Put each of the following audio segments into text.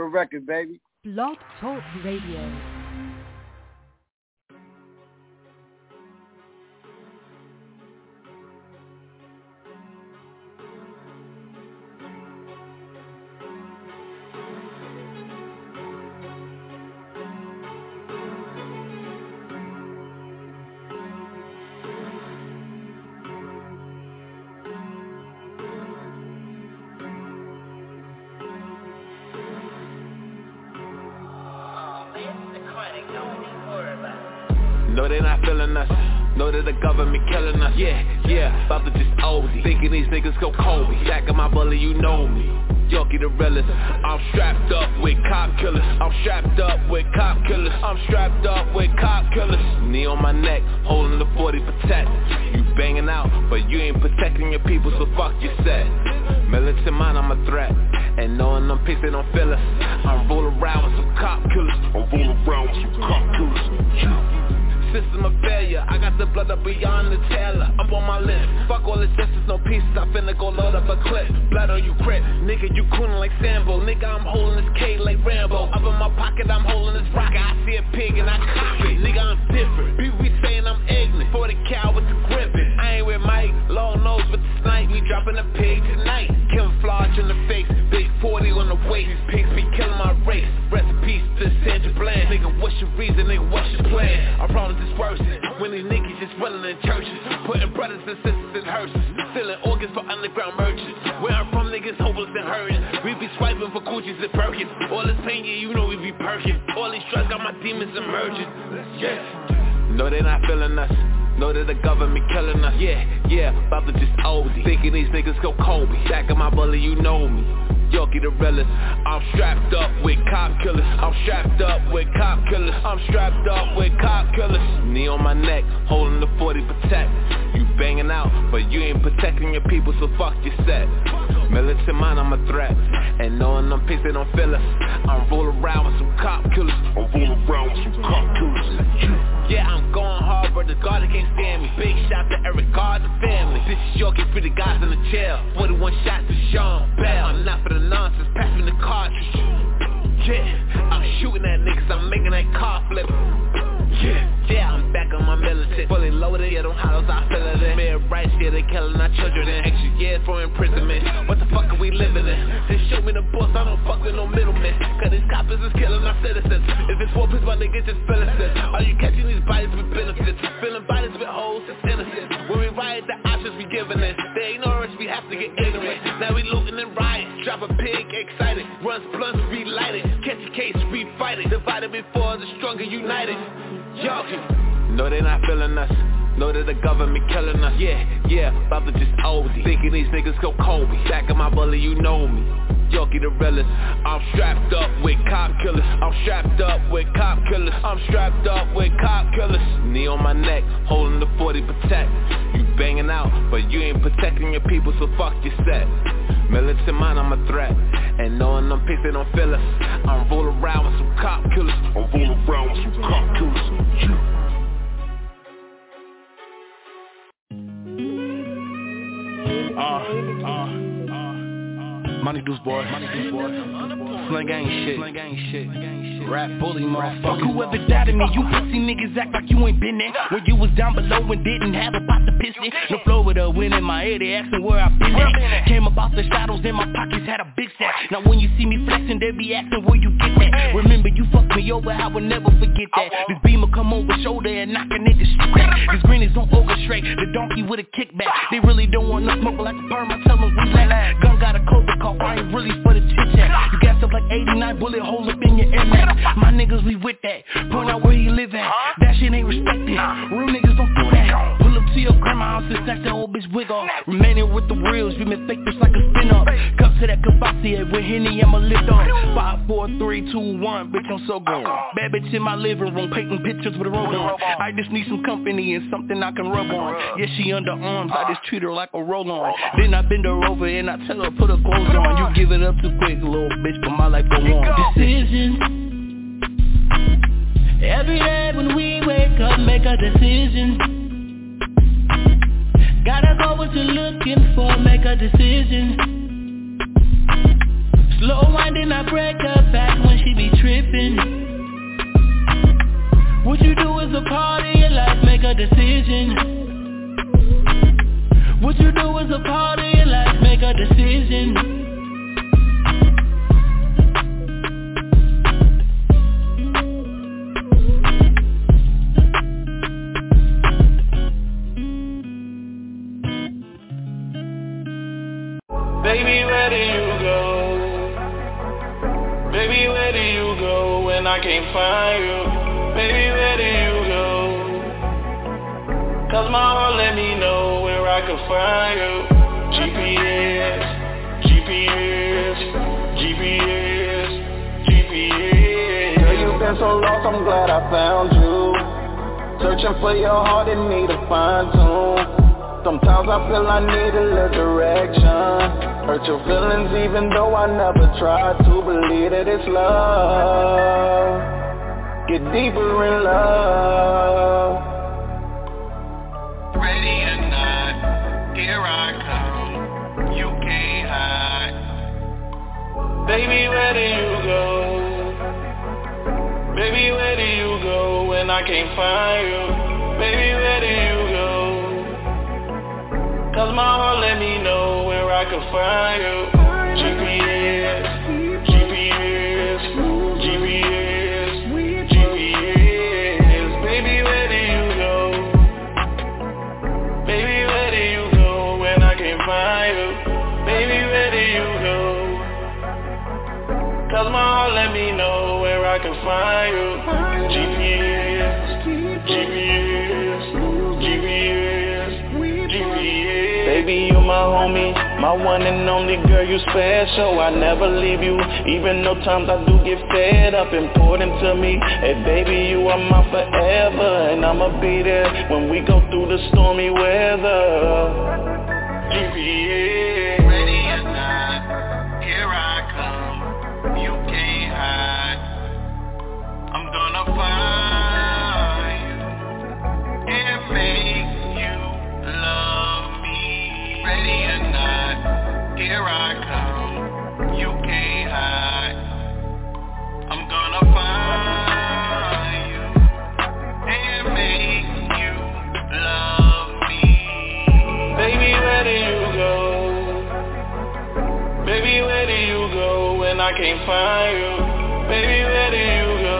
the record, baby. Blog Talk Radio. No, they not feeling us. Know that the government killing us. Yeah, about to just OD. Thinking these niggas go Kobe. Stacking my bully, you know me. Yorkie the realest. I'm strapped up with cop killers. I'm strapped up with cop killers. I'm strapped up with cop killers. Knee on my neck, holding the 40 protect. You banging out, but you ain't protecting your people, so fuck your set. Militant mind, I'm a threat. And knowing them pigs, they don't feel us. I'm rolling around with some cop killers. System of failure, I got the blood up beyond the Taylor. Up on my list, fuck all this justice, no pieces. I finna go load up a clip. Blood on you crip, nigga, you coonin' like Sambo. Nigga, I'm holding this K like Rambo. Up in my pocket, I'm holding this rocket. I see a pig and I cop it. Nigga, I'm different. People be saying I'm ignorant. 40 cal with the grippin'. I ain't with Mike, long nose with the snipe. We dropping a pig tonight. Camouflage in the face, big 40 on the waist. These pigs be killing my race. Rest in peace to Sandra Bland. Nigga, what's your reason? Nigga, what's your plan? I promise it's worse when these niggas just running in churches, putting brothers and sisters in hearses, stealing organs for underground merchants. Where I'm from, niggas hopeless and hurting. We be swiping for Gucci's and Birkins. All this pain, yeah, you know we be perking. All these drugs got my demons emerging. Yeah. No, they not feeling us. Know that the government killing us. Yeah, about to just OD. Thinking these niggas go Kobe. Stacking my bully, you know me. Yorkie the realest. I'm strapped up with cop killers. I'm strapped up with cop killers. I'm strapped up with cop killers. Knee on my neck, holding the 40 protect. You banging out, but you ain't protecting your people, so fuck your set. Militant mind, I'm a threat. And knowing them pigs, they don't feel us. I'm rolling around with some cop killers. Yeah, I'm going hard, but the guard can't stand me. Big shout to Eric Gard, the family. This is Yorkie for the guys in the jail. 41 shots to Sean Bell. I'm not for the nonsense, pass me the cartridge. Yeah, I'm shooting at niggas, I'm making that car flip. Yeah, I'm back on my militant. Fully loaded, yeah, them hollows, I feel it in. Mid rights, yeah, they killing our children in. Extra years for imprisonment. What the fuck are we living in? Just show me the boss, I don't fuck with no middlemen. Cause these coppers is killing our citizens. If it's war, please my niggas just feel it. Are you catching these bodies with benefits? Filling bodies with holes, it's innocent. When we riot, the options we giving in. They ignore us, we have to get ignorant. Now we looting and rioting. Drop a pig, excited. Runs blunts, relighted. Catch a case, we fight it. Divided before the stronger united. Yorkie. No, they not feeling us. Know that the government killing us. Yeah, about to just OD. Thinking these niggas go Kobe. Stacking my bully, you know me. Yorkie the realest. I'm strapped up with cop killers. I'm strapped up with cop killers. I'm strapped up with cop killers. Knee on my neck, holding the 40 protect. You banging out, but you ain't protecting your people, so fuck your set. Militant mind, I'm a threat. And knowing them pigs, they don't feel us. I'm rolling around with some cop killers. Money Deuce boy, Slang gang shit, rap bully motherfucker. Fuck whoever doubted me, you pussy niggas act like you ain't been there. When you was down below and didn't have a pot to piss in. No flow with a win in my head, they asking where I been at. Came about the shadows in my pockets, had a big sack. Now when you see me flexing, they be asking where you get that. Remember you fucked me over, I will never forget that. This beamer come over shoulder and knock a nigga straight. These greenies don't orchestrate, the donkey with a kickback. They really don't want no smoke like the perm, I tell them we lack. Gun got a COVID call, I ain't really for the chit chat. You got stuff like 89 bullet hole up in your Air Max. My niggas, we with that. Point out where you live at. That shit ain't respected. Real niggas don't do that. Pull up to your grandma house and snatch that old bitch wig off. Remaining with the reals, we been fake just like a spin-off. Cup to that Cavassier with Henny, I'ma lift on. 5, 4, 3, 2, 1, bitch, I'm so gone. Bad bitch in my living room, painting pictures with a robe on. I just need some company and something I can rub on. Yeah, she underarms, I just treat her like a roll-on. Then I bend her over and I tell her put her clothes on. You give it up too quick, little bitch, but my life go on. Decisions. Every day when we wake up, make a decision. Gotta go what you're looking for, make a decision. Slow wine, then I break her back when she be tripping. What you do is a part of your life, make a decision. What you do is a part of your life, make a decision. Baby, where do you go? Baby, where do you go when I can't find you? Baby, where do you go? Cause my heart let me know where I can find you. GPS, GPS, GPS, GPS. Girl, you've been so lost, I'm glad I found you. Searching for your heart in need of fine-tune. Sometimes I feel I need a little direction. Hurt your feelings even though I never tried to believe that it's love. Get deeper in love. Ready or not, here I come. You can't hide. Baby, where do you go? Baby, where do you go when I can't find you? Baby, where do you go? Cause my heart let me know where I can find you. GPS, GPS, GPS, GPS. Baby, where do you go? Baby, where do you go when I can't find you? Baby, where do you go? Cause my heart let me know where I can find you. GPS, GPS, GPS, GPS. Baby, you my homie, my one and only girl, you special. I never leave you, even though times I do get fed up. Important to me, hey baby, you are my forever. And I'ma be there when we go through the stormy weather. GPS, ready or not, here I come. You can't hide. I'm gonna find you and make you love me. Ready or not, here I come. You can't hide. I'm gonna find you and make you love me. Baby, where do you go? Baby, where do you go when I can't find you? Baby, where do you go?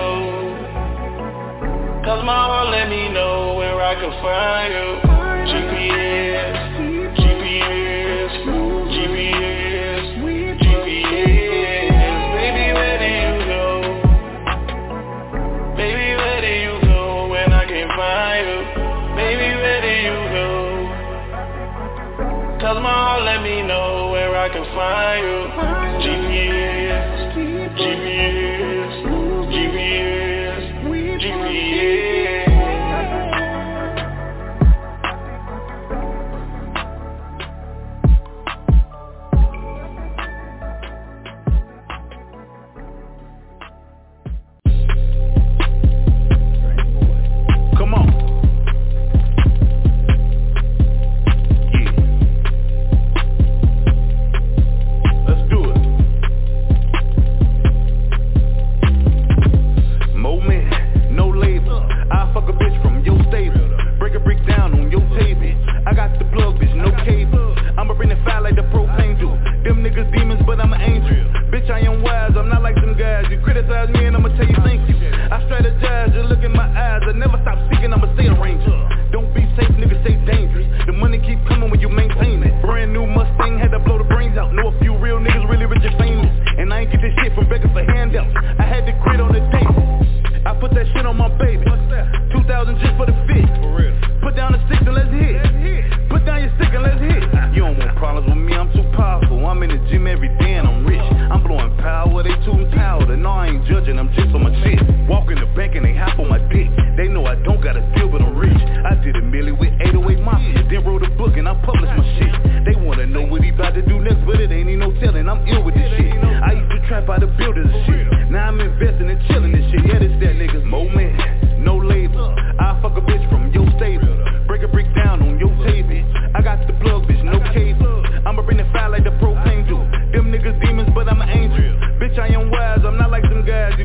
Cause my heart let me know where I can find you. GPS, GPS, GPS, GPS. Baby, where do you go? Baby, where do you go when I can't find you? Baby, where do you go? Cause my heart let me know where I can find you. GPS, GPS, GPS, GPS. Come on. Yeah. Let's do it. Moment, no label. I fuck a bitch from your stable. Break a brick down on your table. I got the plug, bitch, no cable. I'ma bring the fire like the propane do. Them niggas demons, but I'm an angel. Bitch, I am wise, I'm not like them guys. You criticize me and I'ma tell you thank you. I strategize, you look in my eyes. I never stop seeking, I'ma stay a ranger. Don't be safe, niggas stay dangerous. The money keep coming when you maintain it. Brand new Mustang, had to blow the brains out. Know a few real niggas really rich and famous. And I ain't get this shit from begging for handouts. I had to grit on the date. I put that shit on my baby. 2,000 just for the fit. Put down the stick and let's hit. Put down your stick and let's hit. You don't want problems with me, I'm too powerful. I'm in the gym every day and I'm rich. I'm blowing power, they too empowered. And no, I ain't judging, I'm just on my shit. Walk in the bank and they hop on my dick. They know I don't got a deal, but I'm rich. I did a milli with 808 Mafia, then wrote a book and I published my shit. They wanna know what he about to do next, but it ain't no telling. I'm ill with this shit. I used to trap out the builders and shit. Now I'm investing and chilling this shit. Yeah, this that nigga. Moment, no label. I fuck a bitch from your stable. Break a brick down on your table. I got the plug, bitch, no cable. I'ma bring the fire like the propane do. Them niggas demons, but I'm an angel.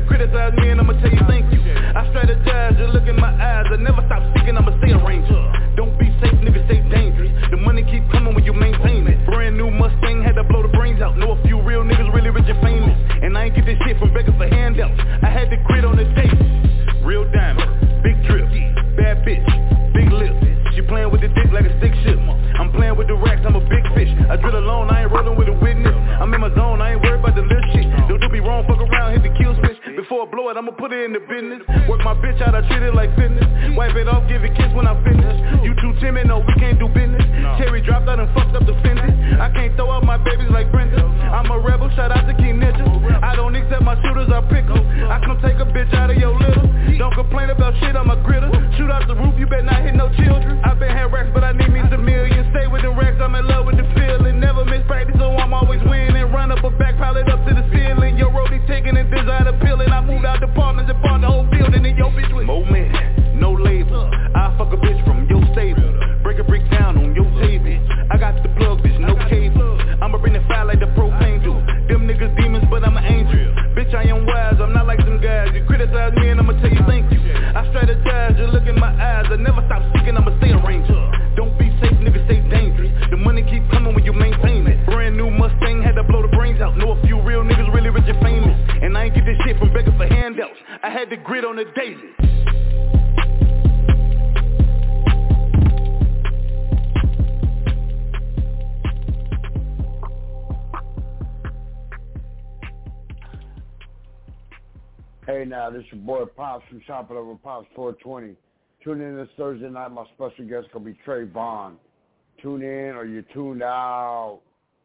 criticize me and I'ma tell you thank you. I strategize, you look in my eyes, I never stop seeking, I'ma stay a ranger. Don't be safe, nigga, stay dangerous. The money keep coming when you maintain it. Brand new Mustang, had to blow the brains out. Know a few real niggas really rich and famous, and I ain't get this shit from begging for handouts. I had to grit on the tape. Real diamond, big drip, bad bitch, big lips. She playing with the dick like a stick shift. I'm playing with the racks, I'm a big fish. I drill alone, I ain't rolling with a witness. I'm in my zone, I ain't worried about the little shit. Don't do me wrong, fuck around, hit the kill switch. Before I blow it, I'ma put it in the business. Work my bitch out, I treat it like fitness. Wipe it off, give it kiss when I finish. You too timid, no, we can't do business. Terry dropped out and fucked up the fenders. I can't throw out my babies like Brenda. I'm a rebel, shout out to King Ninja. I don't accept my shooters, I pick them. I come take a bitch out of your litter. Don't complain about shit, I'm a gritter. Shoot out the roof, you better not hit no children. I been had racks, but I need me some millions. Stay with the racks, I'm in love with the feeling. Never miss practice, so I'm always winning. Run up a back, pile it up to the ceiling. Your roadie taking and designer peeling. I moved out departments and bought the whole building. And your bitch with moment, no label. I fuck a bitch from your stable. Break a brick down on your table. I got the plug, bitch, no cable. I'ma bring the fire like the propane do. Them niggas demons, but I'm an angel. Bitch, I am wise, I'm not like some guys. You criticize me and I'ma tell you thank you. I strategize, you look in my eyes, I never stop seeking, I'ma stay a ranger. Don't be safe, nigga, stay dangerous. The money keep coming when you maintain it. Brand new Mustang, had to blow the brains out. Know a few real niggas really rich and famous, and I ain't get this shit from begging for handouts. I had to grit on the daily. Hey now, this is your boy Pops from Shopping Over Pops 420. Tune in this Thursday night. My special guest gonna be Trayvon. Tune in or you're tuned out.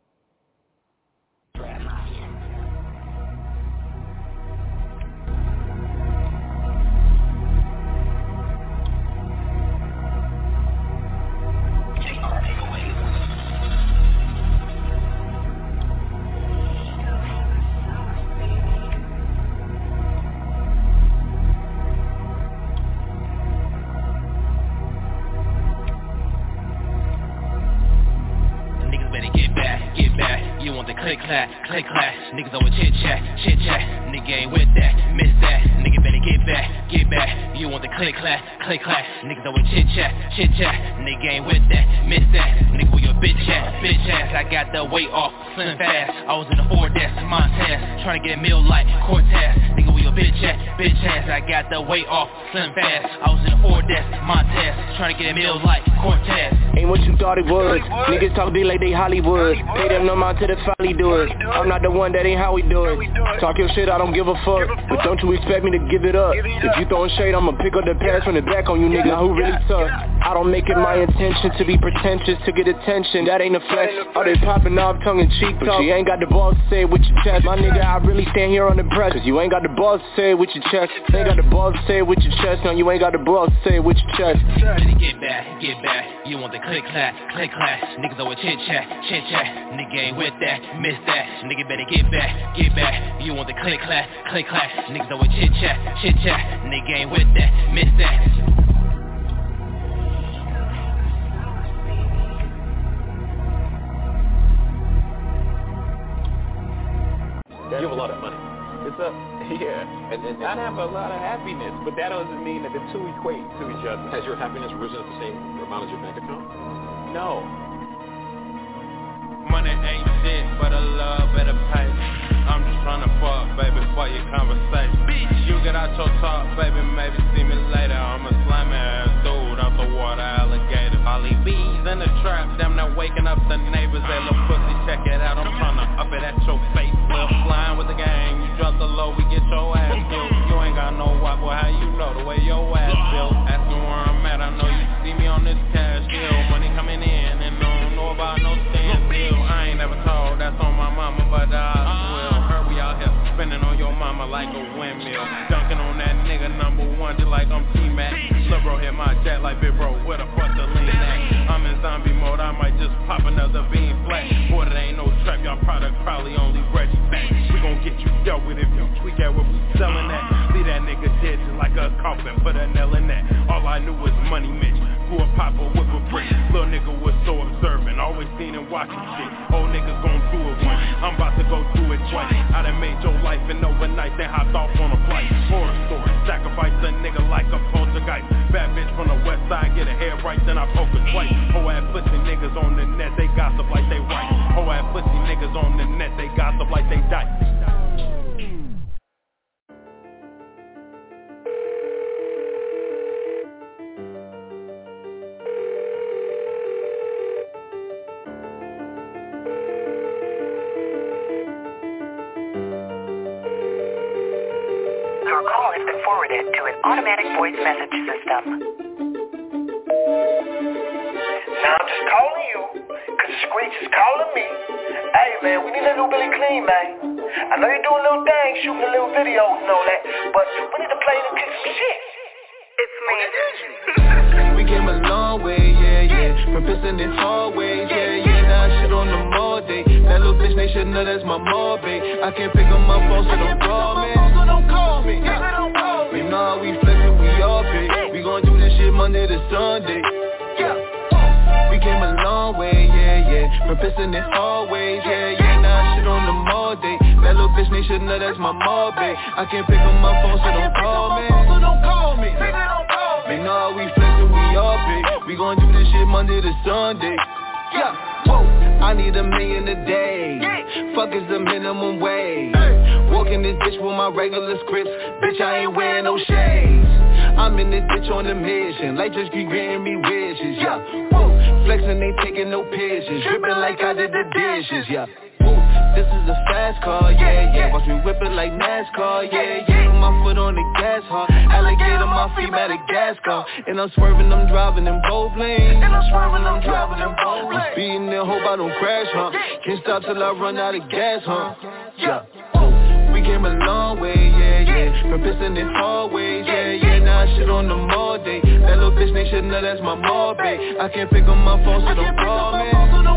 Click clack, niggas always chit chat, nigga ain't with that, miss that, nigga better get back, you want the click clack, niggas always chit chat, nigga ain't with that, miss that, nigga where your bitch ass, I got the weight off, slim fast, I was in the Ford, that's Montez, tryna get a meal like Cortez, nigga where your bitch ass, I got the weight off, slim fast, I was in the Ford, that's Montez, tryna get a meal like Cortez. Ain't what you thought it was, niggas talk big like they Hollywood, pay them no mind to the folly doers, I'm not the one that ain't how we do it. Talk your shit, I don't give a fuck, but don't you expect me to give it up. If you throwing shade, I'ma pick up the pass from the back on you niggas. Now who really tough? I don't make it my intention to be pretentious, to get attention, that ain't a flex. Oh, they popping off tongue in cheek, but you ain't got the balls to say it with your chest. My nigga, I really stand here on the breast, cause you ain't got the balls to say it with your chest. You ain't got the balls to say it with your chest, no, you ain't got the balls to say it with your chest. Get back, you want the click clack, niggas always chit chat, nigga ain't with that, miss that, nigga better get back, you want the click clack, niggas always chit chat, nigga ain't with that, miss that. You have a lot of money. It's up, yeah. And I have a lot of happiness, but that doesn't mean that the two equate to each other. Has your happiness risen at the same amount as your bank account? No. Money ain't shit, but a love at a pace. I'm just tryna fuck, baby, for your conversation. Bitch, you get out your talk, baby, maybe see me later. I'm a slimy ass dude out the water alligator. Ollie bees in the trap, damn not waking up the neighbors. Hey, little pussy, check it out, I'm tryna up it at your face. Lil' flying with the gang, you drop the low, we get your ass killed. You ain't got no wop, well, how you know the way your ass built? Asking where I'm at, I know you see me on this cash deal. Money coming in, and I don't know about no standstill. I ain't never told, that's on my mama, but I will. Her, we out here spinning on your mama like a windmill. Dunking on that nigga number one, just like I'm T-Mac. Lil' bro hit my jet like big bro, where the fuck the lean at? I'm in zombie mode, I might just pop another bean flat. Boy, that ain't no trap, y'all product probably only Reggie back. We gon' get you dealt with if you tweak at what we sellin' at. See that nigga dead just like a coffin, put a nail in that. All I knew was money Mitch, grew a papa with a brick. Lil' nigga was so observant, always seen and watching shit. Old niggas gon' do it once, I'm about to go do it twice. I done made your life and overnight, then hopped off on a flight. Horror story, sacrifice a nigga like a poltergeist. Bad bitch from the west side, get her hair right, then I poke her twice. Whole ass pussy niggas on the net, they gossip like they right. Whole ass pussy niggas on the net, they gossip like they die. Your call has been forwarded to an automatic voice message system. Now I'm just calling you, cause Screech is calling me. Hey man, we need a new Billy Clean, man. I know you're doing little things, shooting a little videos and all that, but we need to play and kick some shit. It's me. We came a long way, yeah, yeah. From pissing in hallways, yeah, yeah. Now shit on them all day. That little bitch, they should know that's my mom, babe. I can't pick up my phone, so don't call me. You know we flexin', we all pay. We gon' do this shit Monday to Sunday. We came a long way, yeah, yeah. From pissing in hallways, yeah, yeah. Now shit on them all day. That little bitch, they should know that's my mom, babe. I can't pick up my phone, so don't call me. You know we flexin', we all pay. We gon' do this shit Monday to Sunday. Whoa, I need $1 million a day. Fuck is the minimum wage. Walking this bitch with my regular scripts. Bitch, I ain't wearing no shades. I'm in the ditch on a mission. Life just keep granting me wishes, Whoa, flexing ain't taking no pictures. Dripping like I did the dishes, Whoa, this is a fast car, yeah, yeah. Watch me whip it like NASCAR, yeah, yeah. Put my foot on the gas hard. Alligator, my feet Madagascar. And I'm swerving, I'm driving in both lanes. I'm speeding and hope I don't crash, Can't stop till I run out of gas, We came a long way, yeah, yeah. From pissing in hallways, yeah, yeah. Now shit on them all day. That little bitch, they should know that's my mom, babe. I can't pick up my phone, so don't call me.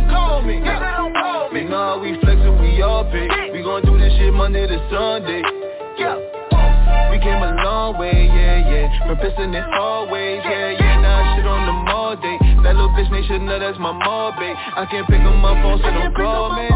You know we flexin', we all pay. We gon' do this shit Monday to Sunday. We came a long way, yeah, yeah. From pissing in hallways, yeah, yeah. Now shit on them all day. That little bitch, they should know that's my mom, babe. I can't pick up my phone, so don't call me.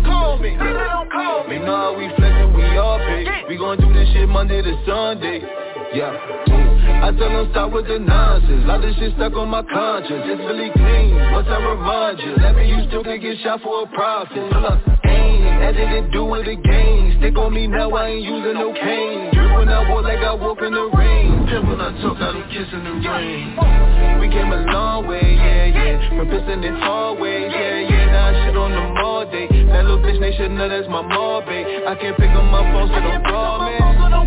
You know we flexin', we all pay. We gon' do this shit Monday to Sunday. I tell them stop with the nonsense. Lot of shit stuck on my conscience. It's really clean, once I remind you. Let me, you still can get shot for a profit. Aim, that didn't do it again. Stick on me now, I ain't using no cane. Drip when I walk like I walk in the rain. Pimp when I talk, I don't kiss in the rain. We came a long way, yeah, yeah. From pissing in hallways, yeah, yeah. Now shit on them all day. That little bitch, they should know that's my mom, babe. I can't pick up my phone, so don't call me.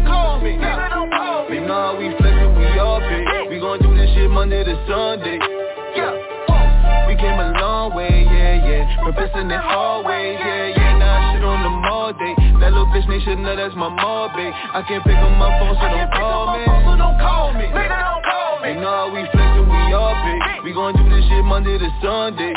You know we flexin', we all pay. We gon' do this shit Monday to Sunday. We came a long way, yeah, yeah. From pissing in hallways, yeah, yeah. Now shit on them all day. That little bitch, they should know that's my mom, babe. I can't pick up my phone, so don't call me. You know we flexin', we all pay. We gon' do this shit Monday to Sunday.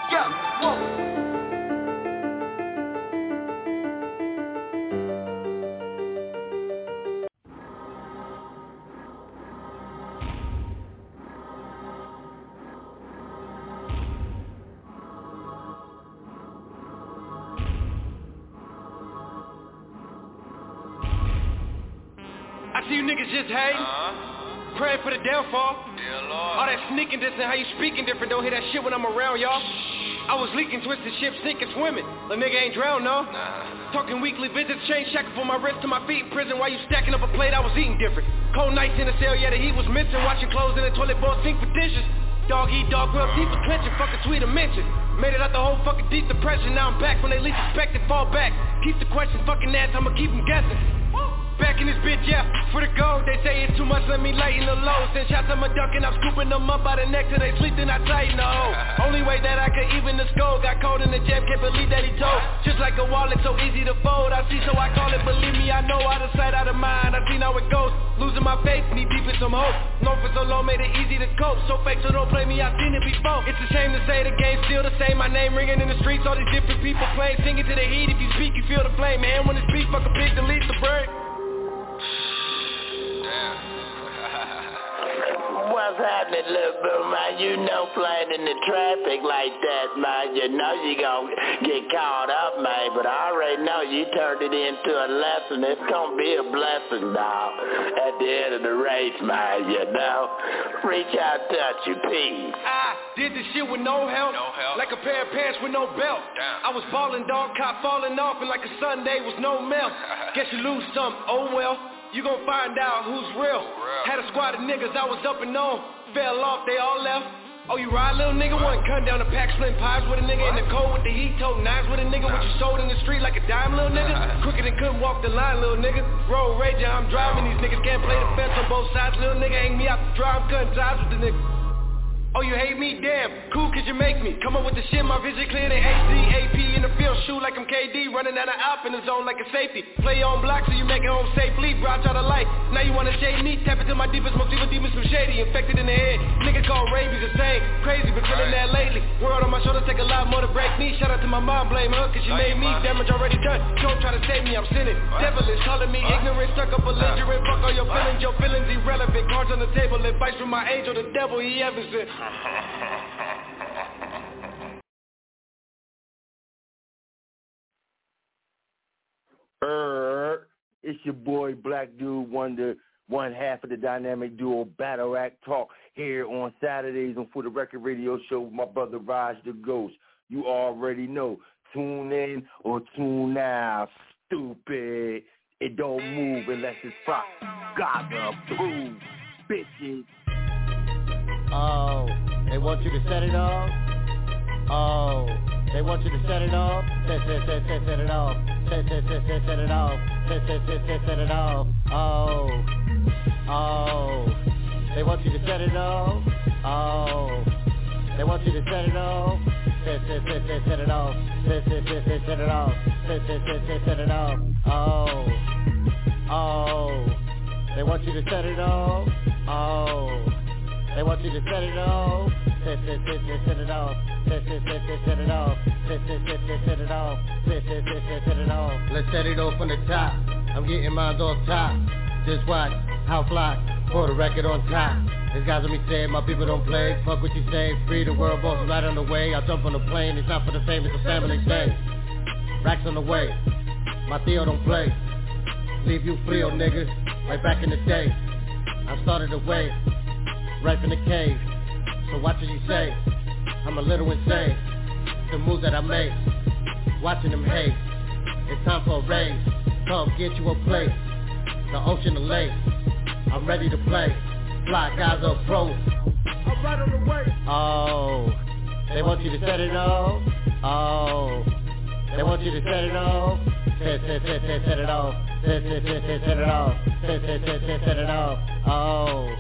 I see you niggas just hating, praying for the downfall. All that sneaking this and how you speaking different, don't hear that shit when I'm around y'all. I was leaking, twisted ship, sinking, swimming. The nigga ain't drowned, no. Talking weekly visits, chain shackle from my wrist to my feet in prison. While you stacking up a plate, I was eating different. Cold nights in the cell, yeah, the heat was missing. Washing clothes in the toilet bowl, sink for dishes. Dog eat dog, well, teeth was clenching, fucking sweet to mention. Made it out the whole fucking deep depression, now I'm back when they least expect it, fall back. Keep the questions fucking ass, I'ma keep them guessing. Back in this bitch, yeah, for the gold. They say it's too much, let me lighten the load. Send shots at my duck and I'm scooping them up by the neck till they sleep, then I tighten the hole. Only way that I could even the skull. Got cold in the jab, can't believe that he told. Just like a wallet, so easy to fold. I see, so I call it, believe me, I know. Out of sight, out of mind, I seen how it goes. Losing my faith, need deep in some hope. Known for so long, made it easy to cope. So fake, so don't play me, I seen it before. It's a shame to say the game's still the same. My name ringing in the streets, all these different people playing. Singing to the heat, if you speak, you feel the flame. Man, when it's beef, fuck a pig, delete the break. What's happening, little boo, man? You know playing in the traffic like that, man, you know you gon' get caught up, man. But I already know you turned it into a lesson. It's gonna be a blessing, dog, at the end of the race, man, you know. Reach out, touch you, peace. I did this shit with no help, like a pair of pants with no belt. I was ballin', dog, caught falling off, and like a Sunday was no milk. Guess you lose some, oh well. You gon' find out who's real. Had a squad of niggas I was up and on. Fell off, they all left. Oh, you ride, little nigga? One gun down the pack, splitting pies with a nigga in the cold with the heat, toting knives with a nigga. What you sold in the street like a dime, little nigga? Crooked and couldn't walk the line, little nigga. Road rager, I'm driving. These niggas can't play the fence on both sides. Little nigga hang me out the drive, cutting ties with the nigga. Oh, you hate me? Damn, cool, could you make me? Come up with the shit, my vision clear, they HD, AP in the field, shoot like I'm KD, running out of out in the zone like a safety. Play on block so you make it home safely, brought out the light. Now you wanna shade me, tap into my deepest, most evil demons, some shady, infected in the head. Nigga called rabies, the same, crazy, been feeling that lately. World on my shoulder, take a lot more to break me. Shout out to my mom, blame her, cause she made me, damage already done. Don't try to save me, I'm sinning. Devilish, calling me ignorant, stuck up belligerent, fuck all your feelings irrelevant. Cards on the table, advice from my angel, the devil he ever sent. It's your boy Black Dude Wonder, one half of the dynamic duo Battle Rap Talk here on Saturdays on For the Record Radio Show with my brother Raj the Ghost. You already know. Tune in or tune out, stupid. It don't move unless it's fuck. Gotta prove, bitches. Oh, they want you to set it off. Oh, they want you to set it off. Set it off. Set it off. Set it off. Oh, they want you to set it off. Oh, they want you to set it off. Set it off. Set it off. Set it off. Oh, they want you to set it off. Oh. They want you to set it off. Set it off. Set it off. Set it off. Set it off. Let's set it off from the top. I'm getting mine off top. Just watch how fly. For the record on top. There's guys on me saying my people don't play. Fuck what you say. Free the world, boss is right on the way. I jump on the plane. It's not for the fame, it's a family thing. Racks on the way. My Theo don't play. Leave you free, old niggas. Right back in the day. I started the way. Right from the cave, so watch what you say. I'm a little insane. The moves that I make, watching them hate. It's time for a raise. Come get you a plate. The ocean, the lake. I'm ready to play. Fly guys up pros. I'm right on the way. Oh, they want you to set it off. Oh, they want you to set it off. Set it off. Set it off. Set it off. Oh.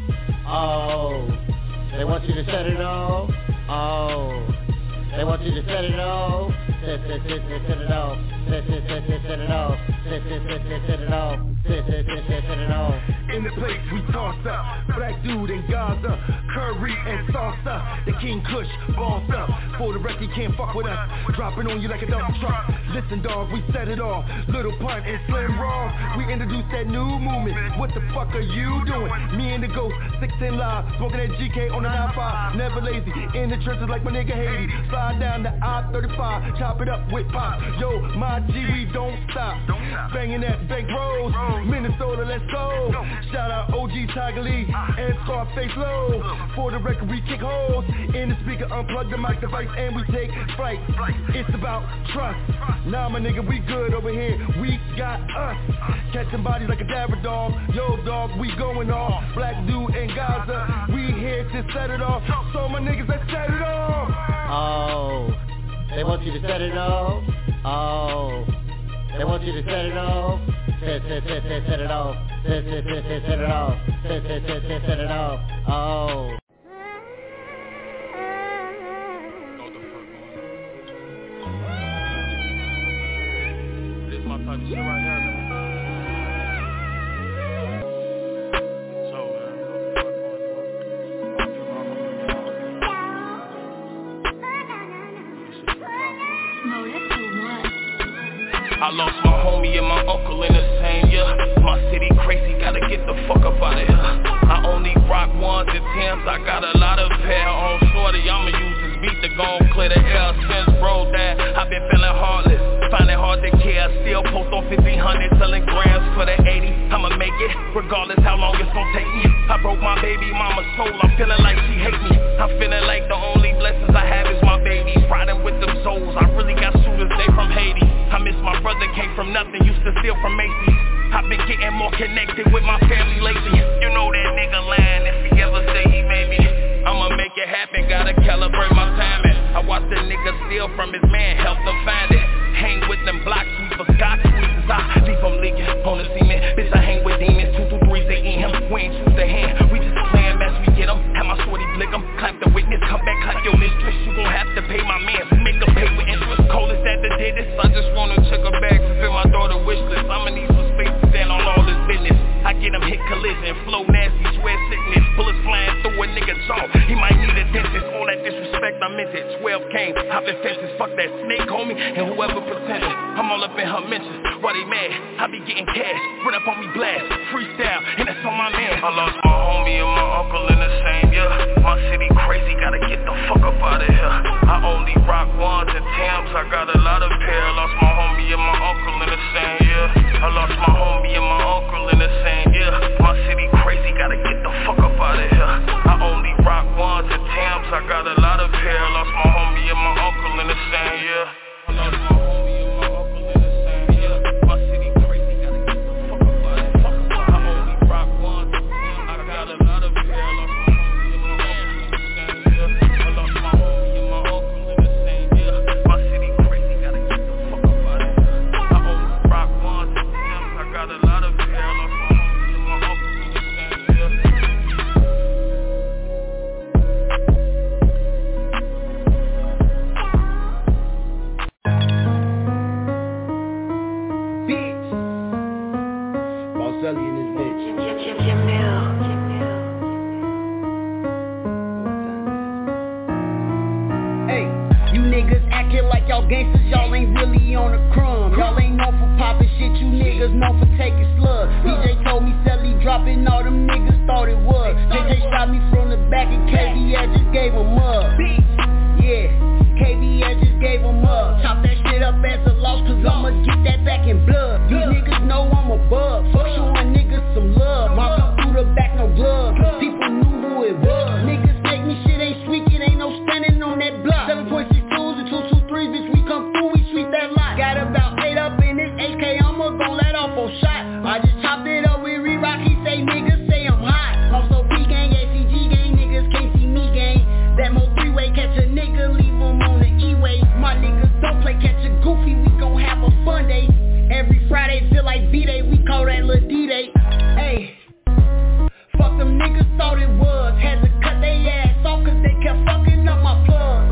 Oh, they want you to set it off. Oh, they want you to set it off. Set it off. Set it off. Set it off. Set it off. In the place we toss up, Black Dude and Gaza, Curry and Salsa, the King Kush, boss up. For the record, can't fuck with us, dropping on you like a dump truck. Listen, dog, we set it off. Little Punt and Slim Raw, we introduced that new movement. What the fuck are you doing? Me and the Ghost, 610 live, smoking that GK on the 9-5. Never lazy, in the trenches like my nigga Haiti. Slide down the I-35, chop it up with pop. Yo, my G, we don't stop. Banging that bank rolls, Minnesota, let's go. Shout out OG Tiger Lee and Scarface Low. For the record, we kick holes in the speaker, unplug the mic device, and we take flight. It's about trust. Nah, my nigga, we good over here. We got us. Catching bodies like a dabber dog. Yo, dog, we going off. Black Dude and Gaza, we here to set it off. So my niggas, let's set it off. Oh, they want you to set it off. Oh, they want you to set it off. Set it off. Set it off. Set it off. Oh. This is my type of shit right here. I lost my homie and my uncle in the same year. My city crazy, gotta get the fuck up out of here. I only rock ones and Timbs, it, regardless how long it's gon' take me. I broke my baby mama's soul, I'm feeling like she hate me. I'm feeling like the only blessings I have is my babies. Riding with them souls, I really got shooters, they from Haiti. I miss my brother, came from nothing, used to steal from Macy's. I've been getting more connected with my family lately. You know that nigga lying if he ever say he made me. I'ma make it happen, gotta calibrate my timing. I watch the nigga steal from his man, help them find it. Hang with them block sweepers, God squeezes, I leave them leaking on the cement. Bitch, I hang with demons, 2 through 3s, they eat him. We ain't choose the hand, we just playing mess, we get him. Have my shorty blick him, clap the witness, come back like your mistress. You gon' have to pay my man, make him pay with interest. Coldest at the dentist, I just wanna check her bag, fulfill my daughter wish list. I'ma need some space to stand on all this business. I get him hit collision, flow nasty, swear sickness. Bullets flying through a nigga jaw, he might need a dentist. All that disrespect, I meant it. 12 came, I've been fences, fuck that snake homie, and whoever pretended. I'm all up in her mentions, why they mad? I be getting cash, run up on me blast, freestyle, and that's on my man. I lost my homie and my uncle in the same year. My city crazy, gotta get the fuck up out of here. I only rock ones and Tams, I got a lot of pair. Lost my homie and my uncle in the same year. I lost my homie and my uncle in the same year. My city crazy, gotta get the fuck up out of here. I only rock ones and Tams, I got a lot of pair. Lost my homie and my uncle in the same year. I lost my homie and my uncle in the same year. My city crazy, gotta get the fuck up out of here. I only rock ones and Tams, I got a lot of pair. Lost my homie and my uncle in the same year. I lost my homie and my uncle in the same year. My city crazy, gotta get the fuck up out of here. I only rock ones and Tams, I got a lot of pair. Lost my homie and my uncle in the same year. Boselli in this bitch. Hey, you niggas acting like y'all gangsters, y'all ain't really on the crumb. Y'all ain't known for popping shit, you niggas known for taking slugs. DJ told me Sally dropping, all them niggas thought it was. JJ shot me from the back and KBS just gave him up. Yeah, KBS just gave him up. Chop that shit up as a loss, cause I'ma get that back in blood. You niggas know I'm a bug, fuck showing niggas some love. Mark up through the back, no gloves, people knew who it was. Niggas take me, shit ain't sweet, it ain't no standing on that block. 7.62s and 223s, bitch, we come through, we sweep that lot. Got about 8 up in this HK, I'ma gon' let off a shot. I just chopped it up with Re-Rock, he say niggas say I'm hot. Also P-Gang, ACG gang, niggas can't see me gang. That mo 3-way, catch a nigga, leave him on the E-way. My niggas don't play, catch a goofy, we gon' have a fun day. Every Friday feel like B-Day, we call that Lil D-Day. Hey, fuck them niggas thought it was. Had to cut they ass off cause they kept fucking up my plug.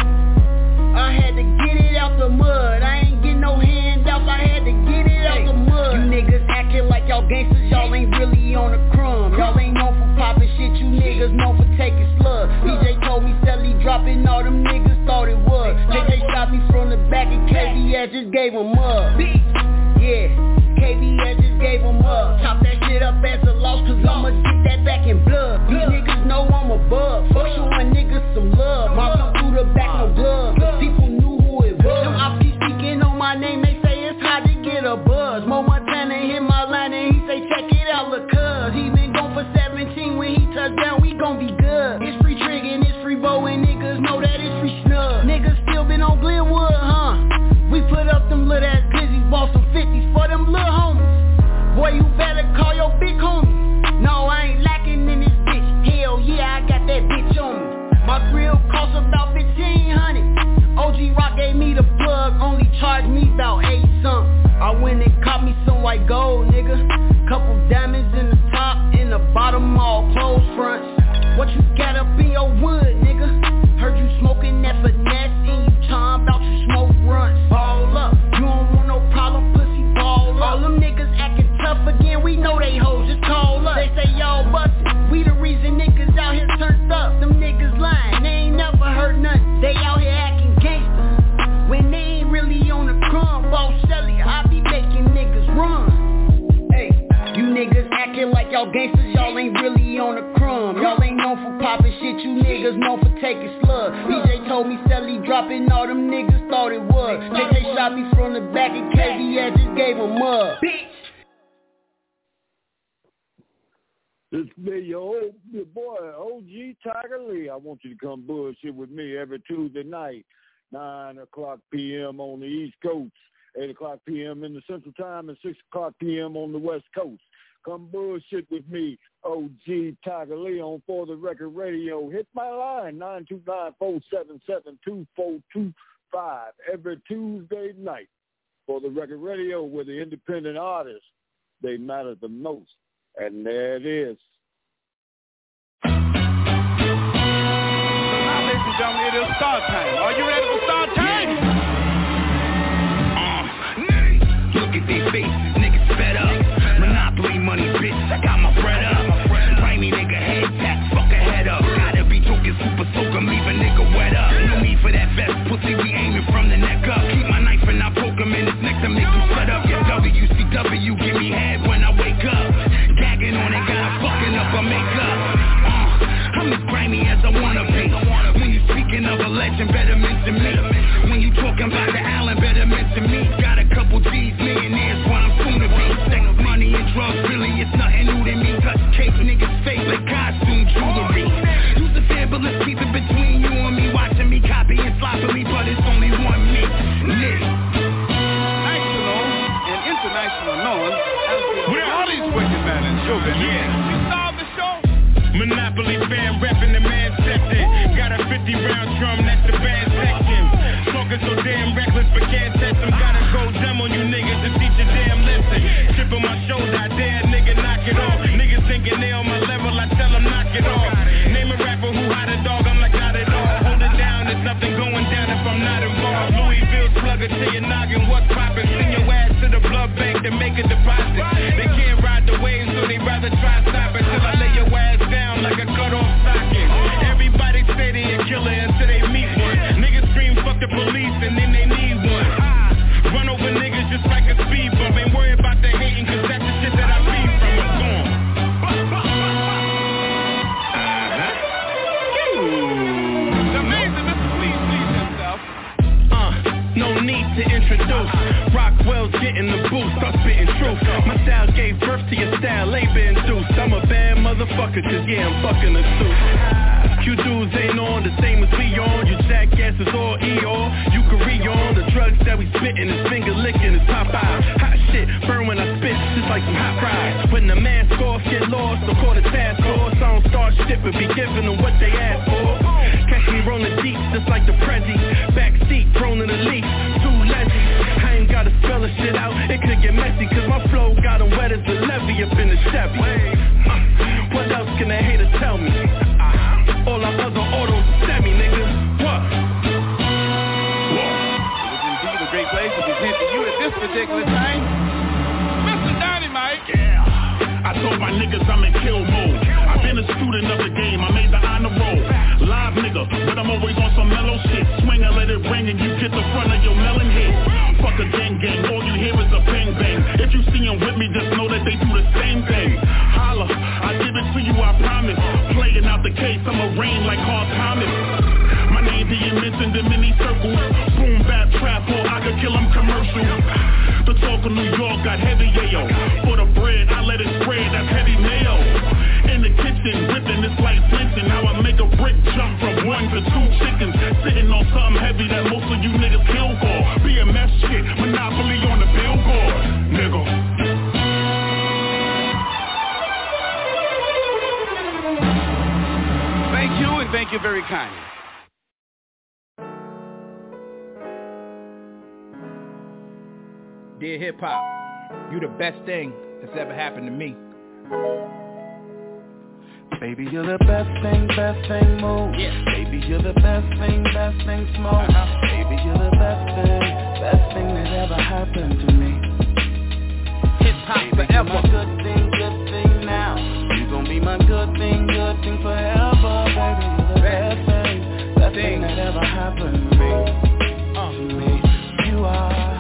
I had to get it out the mud, I ain't get no handouts, I had to get it out the mud. You niggas acting like y'all gangsters, y'all ain't really on the crumb. Y'all ain't known for popping shit, you niggas known for taking slugs. DJ told me Sally dropping, all them niggas thought it was. JJ shot me from the back and KBS just gave him up. Yeah, KBS just gave him up. Chop that shit up as a loss, cause I'ma get that back in blood. These niggas know I'm a bug, fuck showing niggas some love. Mark up through the back, no gloves, people knew who it was. Them ops keep speaking on my name, they say it's hard to get a buzz. Mo Montana hit my line and he say check it out, look cuz. He been gone for 17, when he touch down we gon' be good. It's free trigger and it's free bow and niggas know that it's free snug. Niggas still been on Glenwood, huh? We put up them little ass glizzies, bought some 50s for them little homies. Boy, you better call your big homie. No, I ain't lacking in this bitch. Hell yeah, I got that bitch on me. My grill cost about 1,500. OG Rock gave me the plug, only charged me about 8 something. I went and caught me some white gold, nigga. Couple diamonds in the top, in the bottom, all closed fronts. What you got up in your wood, nigga? Heard you smoking that finesse, and you talking about you smoke runs. Ball up, you don't want no problem, pussy, ball up. All them niggas acting tough again, we know they hoes, just call up. They say y'all bustin', we the reason niggas out here turned up. Them niggas lying, they ain't never heard nothing. They out here acting gangsta, when they ain't really on the crumb. Boselli, I be making niggas run. Hey, you niggas acting like y'all gangsters, y'all ain't really on the crumb. Y'all ain't known for popping shit, you niggas known for taking slugs. DJ told me Sally dropping, all them niggas thought it was. JJ shot me from the back and KBS just gave him up. This be your boy, OG Tiger Lee. I want you to come bullshit with me every Tuesday night, 9 o'clock p.m. on the East Coast, 8 o'clock p.m. in the Central Time, and 6 o'clock p.m. on the West Coast. Come bullshit with me, OG Tiger Lee on For the Record Radio. Hit my line, 929-477-2425, every Tuesday night. For the Record Radio, where the independent artists, they matter the most. And there it is. Now, ladies and gentlemen, it is start time. Are you ready for start time? Look at their faces, niggas fed up. Monopoly money, bitch, I got my bread up. Grimy nigga head tap, fuck a head up. Gotta be talking super soaker, leave a nigga wet up. No need for that vest, pussy, we aiming from the neck up. Keep my knife and I poke him in his neck to make him shut up. Yeah, WCW, give me head when I wake up. Gagging on it, got fucking up her makeup. I'm as grimy as I wanna be. When you speaking of a legend, better mention me. When you talking about the Allen, better mention me. Got a couple G's, millionaires, what I'm soon to be. Sex, money, and drugs, really, it's nothing new to me. Touch cake, niggas fake like costume jewelry. Use the fabulous, keep it between you and me. Watching me copying sloppily, but it's only one me. Nick. National and international known as where all these wicked men and children. Yeah. We start the show. Monopoly fan reppin' the man section. Got a 50-round drum, that's the band section. Talking so damn reckless, but can't test them. Gotta go dumb on you niggas to teach a damn lesson. Chip on my shoulder, I dare a nigga knock it off. Niggas thinking they on my level, I tell them knock it off. Name a rapper who hot a dog, I'm like not at all. Hold it down, there's nothing going down if I'm not involved. Louisville slugger to your noggin, what's poppin'? Send your ass to the blood bank to make a deposit. They can't ride the wave, so they rather try stop it till I lay your ass down like a cut-off socket. Everybody say they a killer until they meet one. Niggas scream fuck the police and then they need one. Run over niggas just like a speed bump. Ain't worry about the hating cause that's the shit that I feed from. I'm gone. The amazing Mr. Please himself. No need to introduce. Rockwell's getting the boost, I'm spitting truth. My style gave birth to your style, labor induced. I'm a bad motherfucker, cause yeah, I'm fucking a suit. You dudes ain't on the same as we on. You jackasses all ER. You can re-on the drugs that we spittin'. His finger licking his Popeye. Hot shit, burn when I spit, just like some hot fries. When the mask off, get lost, so call the task force. I don't start shit, but be giving them what they ask for. Catch me rolling deep, just like the Prezi. Backseat, thrown in the leaf, too lazy. I ain't gotta spell the shit out, it could get messy. Cause my flow got them wet as the levee up in the Chevy. What else can a hater tell me? All our other autos semi, nigga. What? It is indeed a great place to present to you at this particular time, Mr. Dynamite. Yeah, I told my niggas I'm in kill mode. I've been a student of the game, I made the honor roll. Live nigga, but I'm always on some mellow shit. Swing and let it ring and you get the front of your melon head. Fuck a gang gang, all you hear is a bang bang. If you see them with me, just know that they do the same thing. Holla, I give it to you, I promise. Playing out the case, I'ma rain like Hard Thomas. My name being mentioned in many circles. Boom, bap, trap, or I could kill them commercial. The talk of New York got heavy, yayo. For the bread, I let it spread, that's heavy mayo. In the kitchen, whipping this like flinching. How I make a brick jump from 1 to 2 chickens. Sitting on something heavy that most of you niggas kill for. BMS shit, Monopoly on the billboard, nigga. Thank you, and thank you very kindly. Dear hip hop, you the best thing that's ever happened to me. Baby, you're the best thing move. Yeah. Baby, you're the best thing smoke. Baby, you're the best thing that ever happened to me. Hip hop forever. My good thing now. You gon' be my good thing forever. Baby, you're the best thing that ever happened to me. You are. Back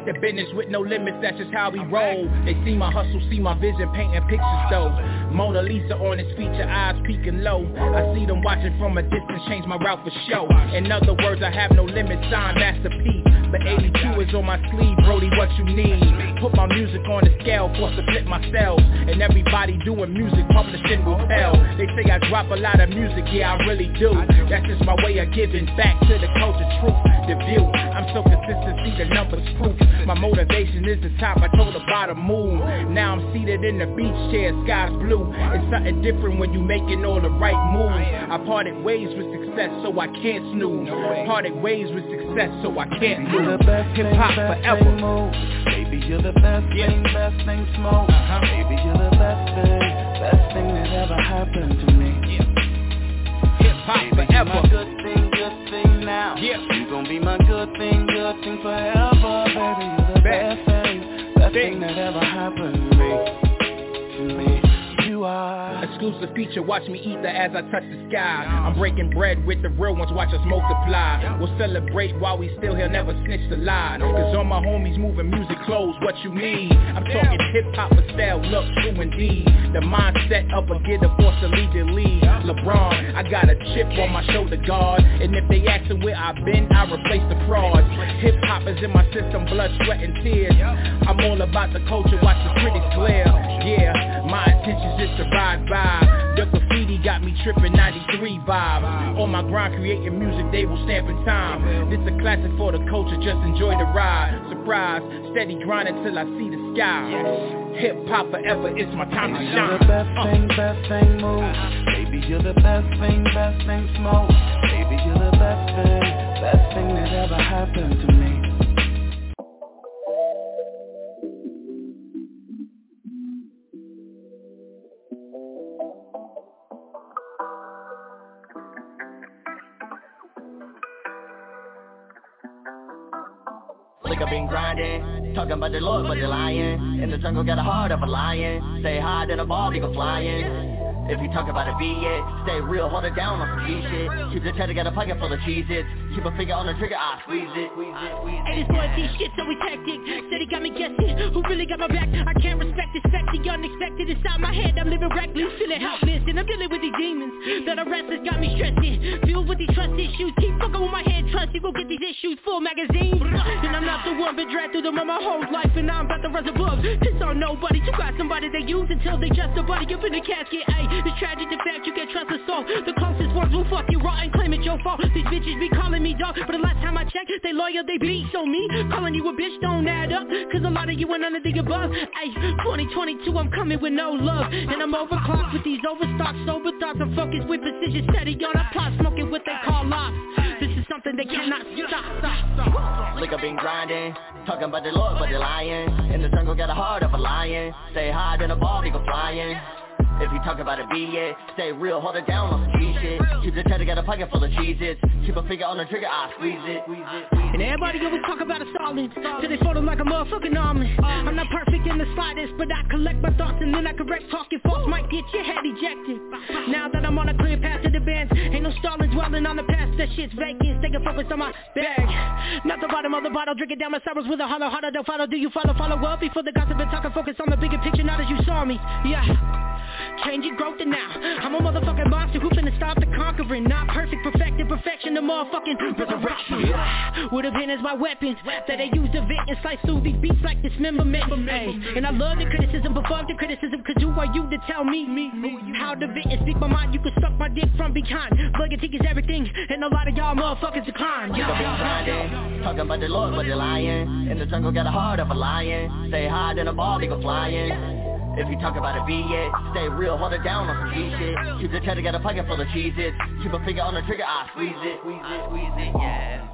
the business with no limits, that's just how we roll. They see my hustle, see my vision, painting pictures though. Mona Lisa on his feature, eyes peeking low. I see them watching from a distance, change my route for show. In other words, I have no limits, sign Master P. But 82 is on my sleeve, Brody, what you need? Put my music on the scale, forced to flip myself. And everybody doing music, publishing will tell. They say I drop a lot of music, yeah, I really do. That's just my way of giving back to the culture, truth, the view. I'm so consistent, see the numbers proof. My motivation is the top, I told about the moon. Now I'm seated in the beach chair, sky's blue. It's something different when you making all the right moves. I parted ways with success, so I can't snooze. Parted ways with success, so I can't lose. Hip-hop forever. Baby, you're the best thing smoke. Baby, you're the best thing that ever happened to me. Hip-hop forever. My good thing now. Yeah. You gon' be my good thing forever. Baby, you're the best thing that ever happened to me. You are. Exclusive feature, watch me eat that as I touch the sky. I'm breaking bread with the real ones, watch us multiply. We'll celebrate while we still here, never snitch the lie. Cause all my homies moving music clothes, what you need? I'm talking hip-hop for style, look, true indeed. The mindset up a getter, forced to lead the lead. LeBron, I got a chip on my shoulder guard. And if they asking where I've been, I replace the frauds. Hip-hop is in my system, blood, sweat, and tears. I'm all about the culture, watch the critics glare. Yeah, my intentions is to ride by. The graffiti got me tripping, 93 vibe. On my grind creating music, they will stamp in time. This a classic for the culture, just enjoy the ride. Surprise, steady grinding till I see the sky. Hip-hop forever, it's my time to shine. You're the best thing move. Baby, you're the best thing smoke. Baby, you're the best thing that ever happened to me. Like I've been grinding, talking about the Lord, but they're lying. In the jungle, got a heart of a lion. Stay high, then a ball, you go flying. If you talk about a V8, stay real, hold it down on some G shit. Keep the cheddar, got a pocket full of Cheez-Its. Keep a finger on the trigger, I squeeze it. Hey, this boy see shit, so we tactic. Said he got me guessing, who really got my back? I can't respect this fact, the unexpected inside my head. I'm living reckless, feeling helpless, and I'm dealing with these demons that are restless, got me stressing. Filled with these trust issues, keep fucking with my head, trust you go get these issues, full magazines. And I'm not the one, been dragged through them all my whole life, and now I'm about to rise above. Piss on nobody, you got somebody they use until they just a buddy up in the casket. Ayy, it's tragic the fact you can't trust a soul. The closest ones will fuck you raw and claim it's your fault. These bitches be calling me dog, but the last time I checked, they loyal, they beat. So me, calling you a bitch don't add up, cause a lot of you ain't none of the above. Ayy, 2022, I'm coming with no love, and I'm overclocked with these overstocked sober thoughts. I'm focused with precision, steady on a plot, smoking what they call lops. This is something they cannot stop. Look, I've been grinding, talking about the Lord, but they're lying. In the jungle, got a heart of a lion. Stay high, then a ball, they go flying. If you talk about a V8, stay real, hold it down on some G shit. Keep the cheddar, got a pocket full of Cheez-Its. Keep a finger on the trigger, I squeeze it. And everybody always talk about a solid, till they fold them like a motherfucking omelet. I'm not perfect in the slightest, but I collect my thoughts and then I correct. Talking false might get your head ejected. Now that I'm on a clear path to the bands, ain't no stalling dwelling on the past. That shit's vacant, staying focused on my bag. Not the bottom of the bottle, drinking down my sorrows with a hollow heart. I don't follow, do you follow up before the gossip and talking? Focus on the bigger picture, not as you saw me. Yeah. Changing growth and now I'm a motherfucking monster who finna stop the conquering. Not perfect, perfected, perfection, the motherfucking resurrection. Would have been as my weapons that they use to vent and slice through these beats like dismemberment. And I love the criticism, but fuck the criticism, cause who are you to tell me how to vent and speak my mind? You can suck my dick from behind. Loyalty is everything, and a lot of y'all motherfuckers decline. Talking about the Lord, but they're lying. In the jungle, got a heart of a lion. Stay high, then a ball, they go flying. If you talk about a V8, stay real, hold it down on some G shit. Keep the cheddar, got a pocket full of Cheez-Its. Keep a finger on the trigger, I squeeze it, yeah.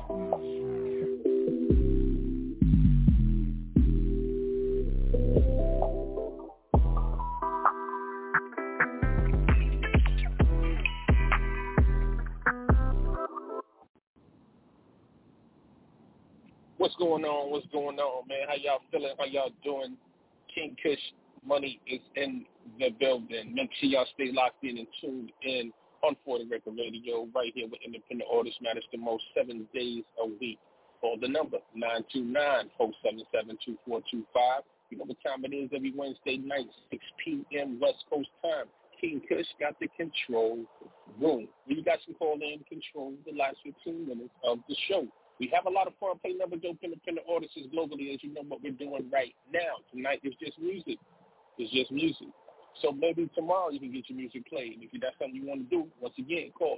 What's going on, man? How y'all feeling? How y'all doing? King Kush Money is in the building. Make sure y'all stay locked in and tuned in on For the Record Radio right here with Independent Artist Matters the most 7 days a week. Call the number, 929-477-2425. You know what time it is every Wednesday night, 6 p.m. West Coast time. King Kush got the control room. You guys can call in and control the last 15 minutes of the show. We have a lot of foreign play number dope independent artists globally, as you know what we're doing right now. Tonight is just music. It's just music. So maybe tomorrow you can get your music played. If that's something you want to do, once again, call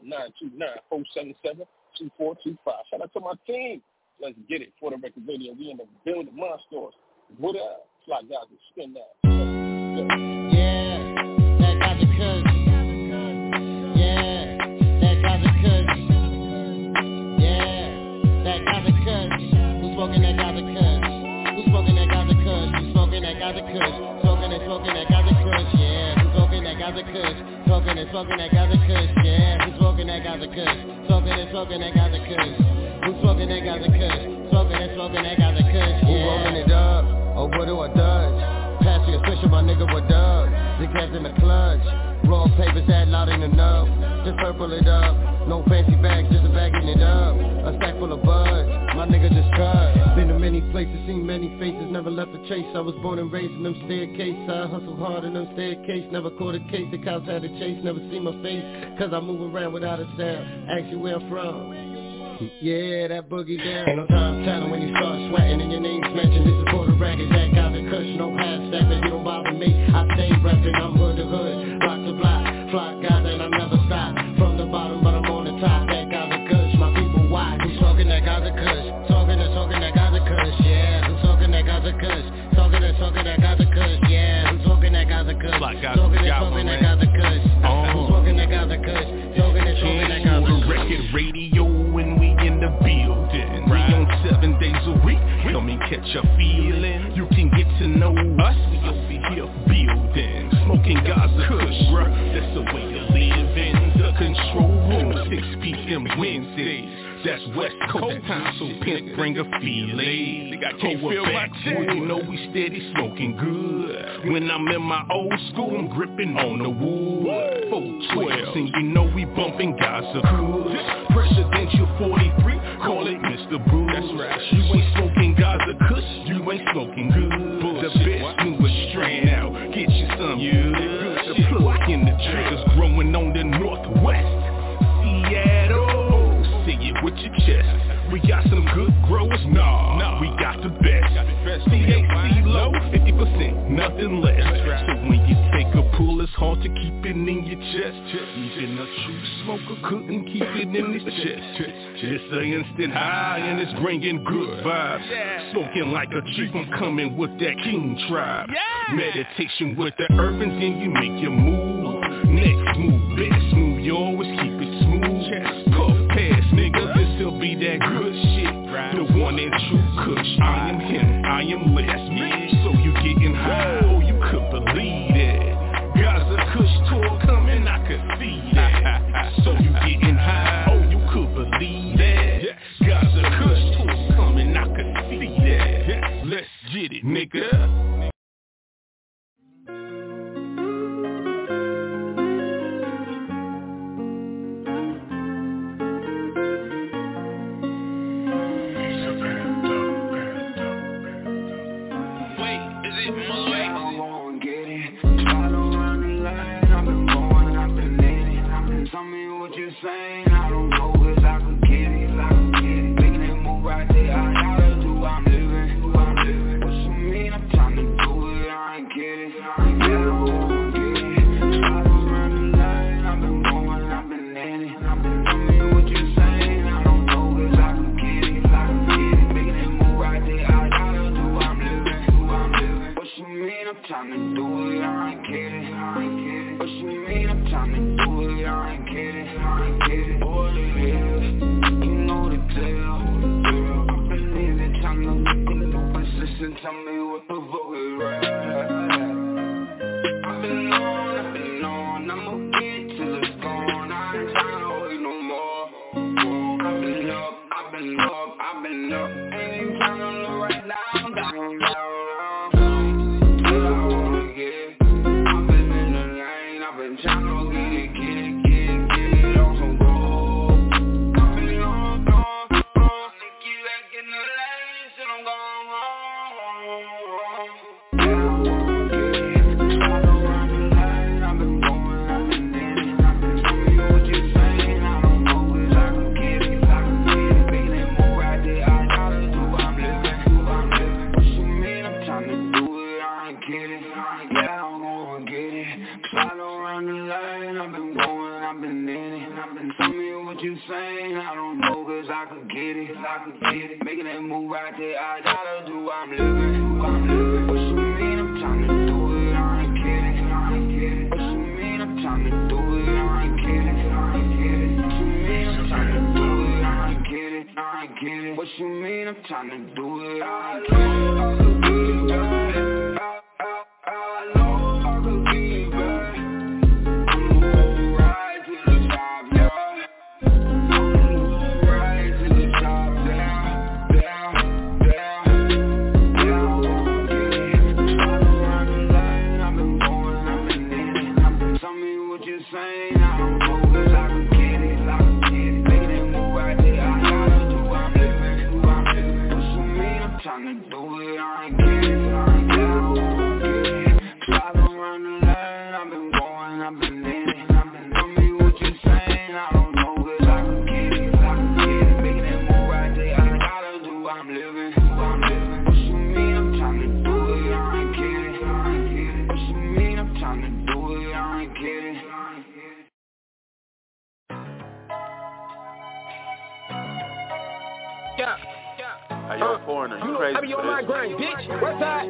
929-477-2425. Shout out to my team. Let's get it for the record radio. We in the building, Monsters. What up? Fly guys and spin that. Yeah, that got the Kush. Yeah, that got the Kush. Yeah, that got the Kush. Who's smoking that got the Kush? Who's smoking that got the Kush? Who's smoking that got the Kush? Smoking that got the Kush. Yeah, who's smoking that got the Kush? Smoking that got the Kush. Yeah, who's smoking that got the Kush? Smoking that got the Kush. Who's smoking that got the Kush? Smoking that got the Kush. Yeah. Who rolling it up? Oh, what do I dodge? Passing a special, my nigga, what up? The cats in the clutch. Raw papers that loud ain't enough. Just purple it up. No fancy bags, just a bagging it up. A stack full of buds. My nigga just cut. Been to many places, seen many faces. Never left a chase. I was born and raised in them staircases. I hustled hard in them staircases. Never caught a case. The cops had to chase. Never see my face. Cause I move around without a sound. Ask you where I'm from. Yeah, that boogie down. Ain't no time telling when you start sweating and your name's mentioned. This is for the record, that got the Kush, no half stepping. You don't bother me, I stay reppin'. I'm hood to hood, block to block, flock guys and I never stop. From the bottom, but I'm on the top. That got the Kush, my people wide. Who's talking that got the Kush? Talking that got the Kush, yeah. Who's talking that got the Kush? Talking that got the Kush, yeah. Who's talking that got the Kush? Talking that got the Kush. Who's talking that got the Kush? Talking that got the Kush. Record radio when we in the building. We on 7 days a week. Come and catch a feeling. You can get to know us. We over here building, smoking Gaza Kush. That's the way to live in the control room. 6 p.m. Wednesdays. That's West Coast time, so pimp bring a feeling. I can't feel my chest. You know we steady smoking good. When I'm in my old school, I'm gripping on the wood. 412, and you know we bumping Gaza Kush. Presidential 43, call it Mr. Bruce. That's right. You ain't smoking Gaza Kush, you ain't smoking good. The best newest strain out, get you some. Good to plug in the triggers growing on the Northwest. Seattle. Say it with your chest. We got some good growers, nah, we got the best. THC low, 50%, nothing less. So when you take a pull, it's hard to keep it in your chest. Even a true smoker couldn't keep it in his chest. It's an instant high and it's bringing good vibes. Smoking like a chief, I'm coming with that king tribe. Meditation with the urban, then you make your move. Next move, best move, you always keep it smooth. Puff pass, nigga, this'll be that good shit. The one and true Kush, I am him, I am less. So you getting high, oh you could believe it. Gaza Kush tour coming, I could see that. So you getting high, oh you could believe that. Gaza Kush tour coming, I could see that. Let's get it, nigga. Saying I don't know cause I could get it, making that move right there, I gotta do, I'm living, what you mean, I'm trying to do it, I ain't kidding, yeah, I won't get it, slide around the line, I've been going, I've been in it, tell me what you saying, I don't know cause I could get it, making that move right there, I gotta do, I'm living, what you mean, I'm trying to do it, I ain't kidding, what you mean, I'm trying to do it, I ain't kidding. Boy, you know the deal. I've been in it, trying to look in the position. Tell me what the vote is right. I've been on, I'ma get till it's gone. I ain't trying to wait no more. I've been up. Ain't even trying to look right now. I'm down. But I wanna get it. I've been in the lane, I've been trying to get it. On some gold. I've been on, think you acting around the line, I've been going, I've been in it. Tell me what you saying, I don't know, cause I could get it. Making that move right there, I gotta do, I'm living. What you mean, I'm trying to do it, I ain't kidding. What you mean, I'm trying to do it, I ain't kidding. What you mean, I'm trying to do it, I ain't kidding. What you mean, I'm trying to do it, I ain't kidding. I be on my grind, bitch. What's that?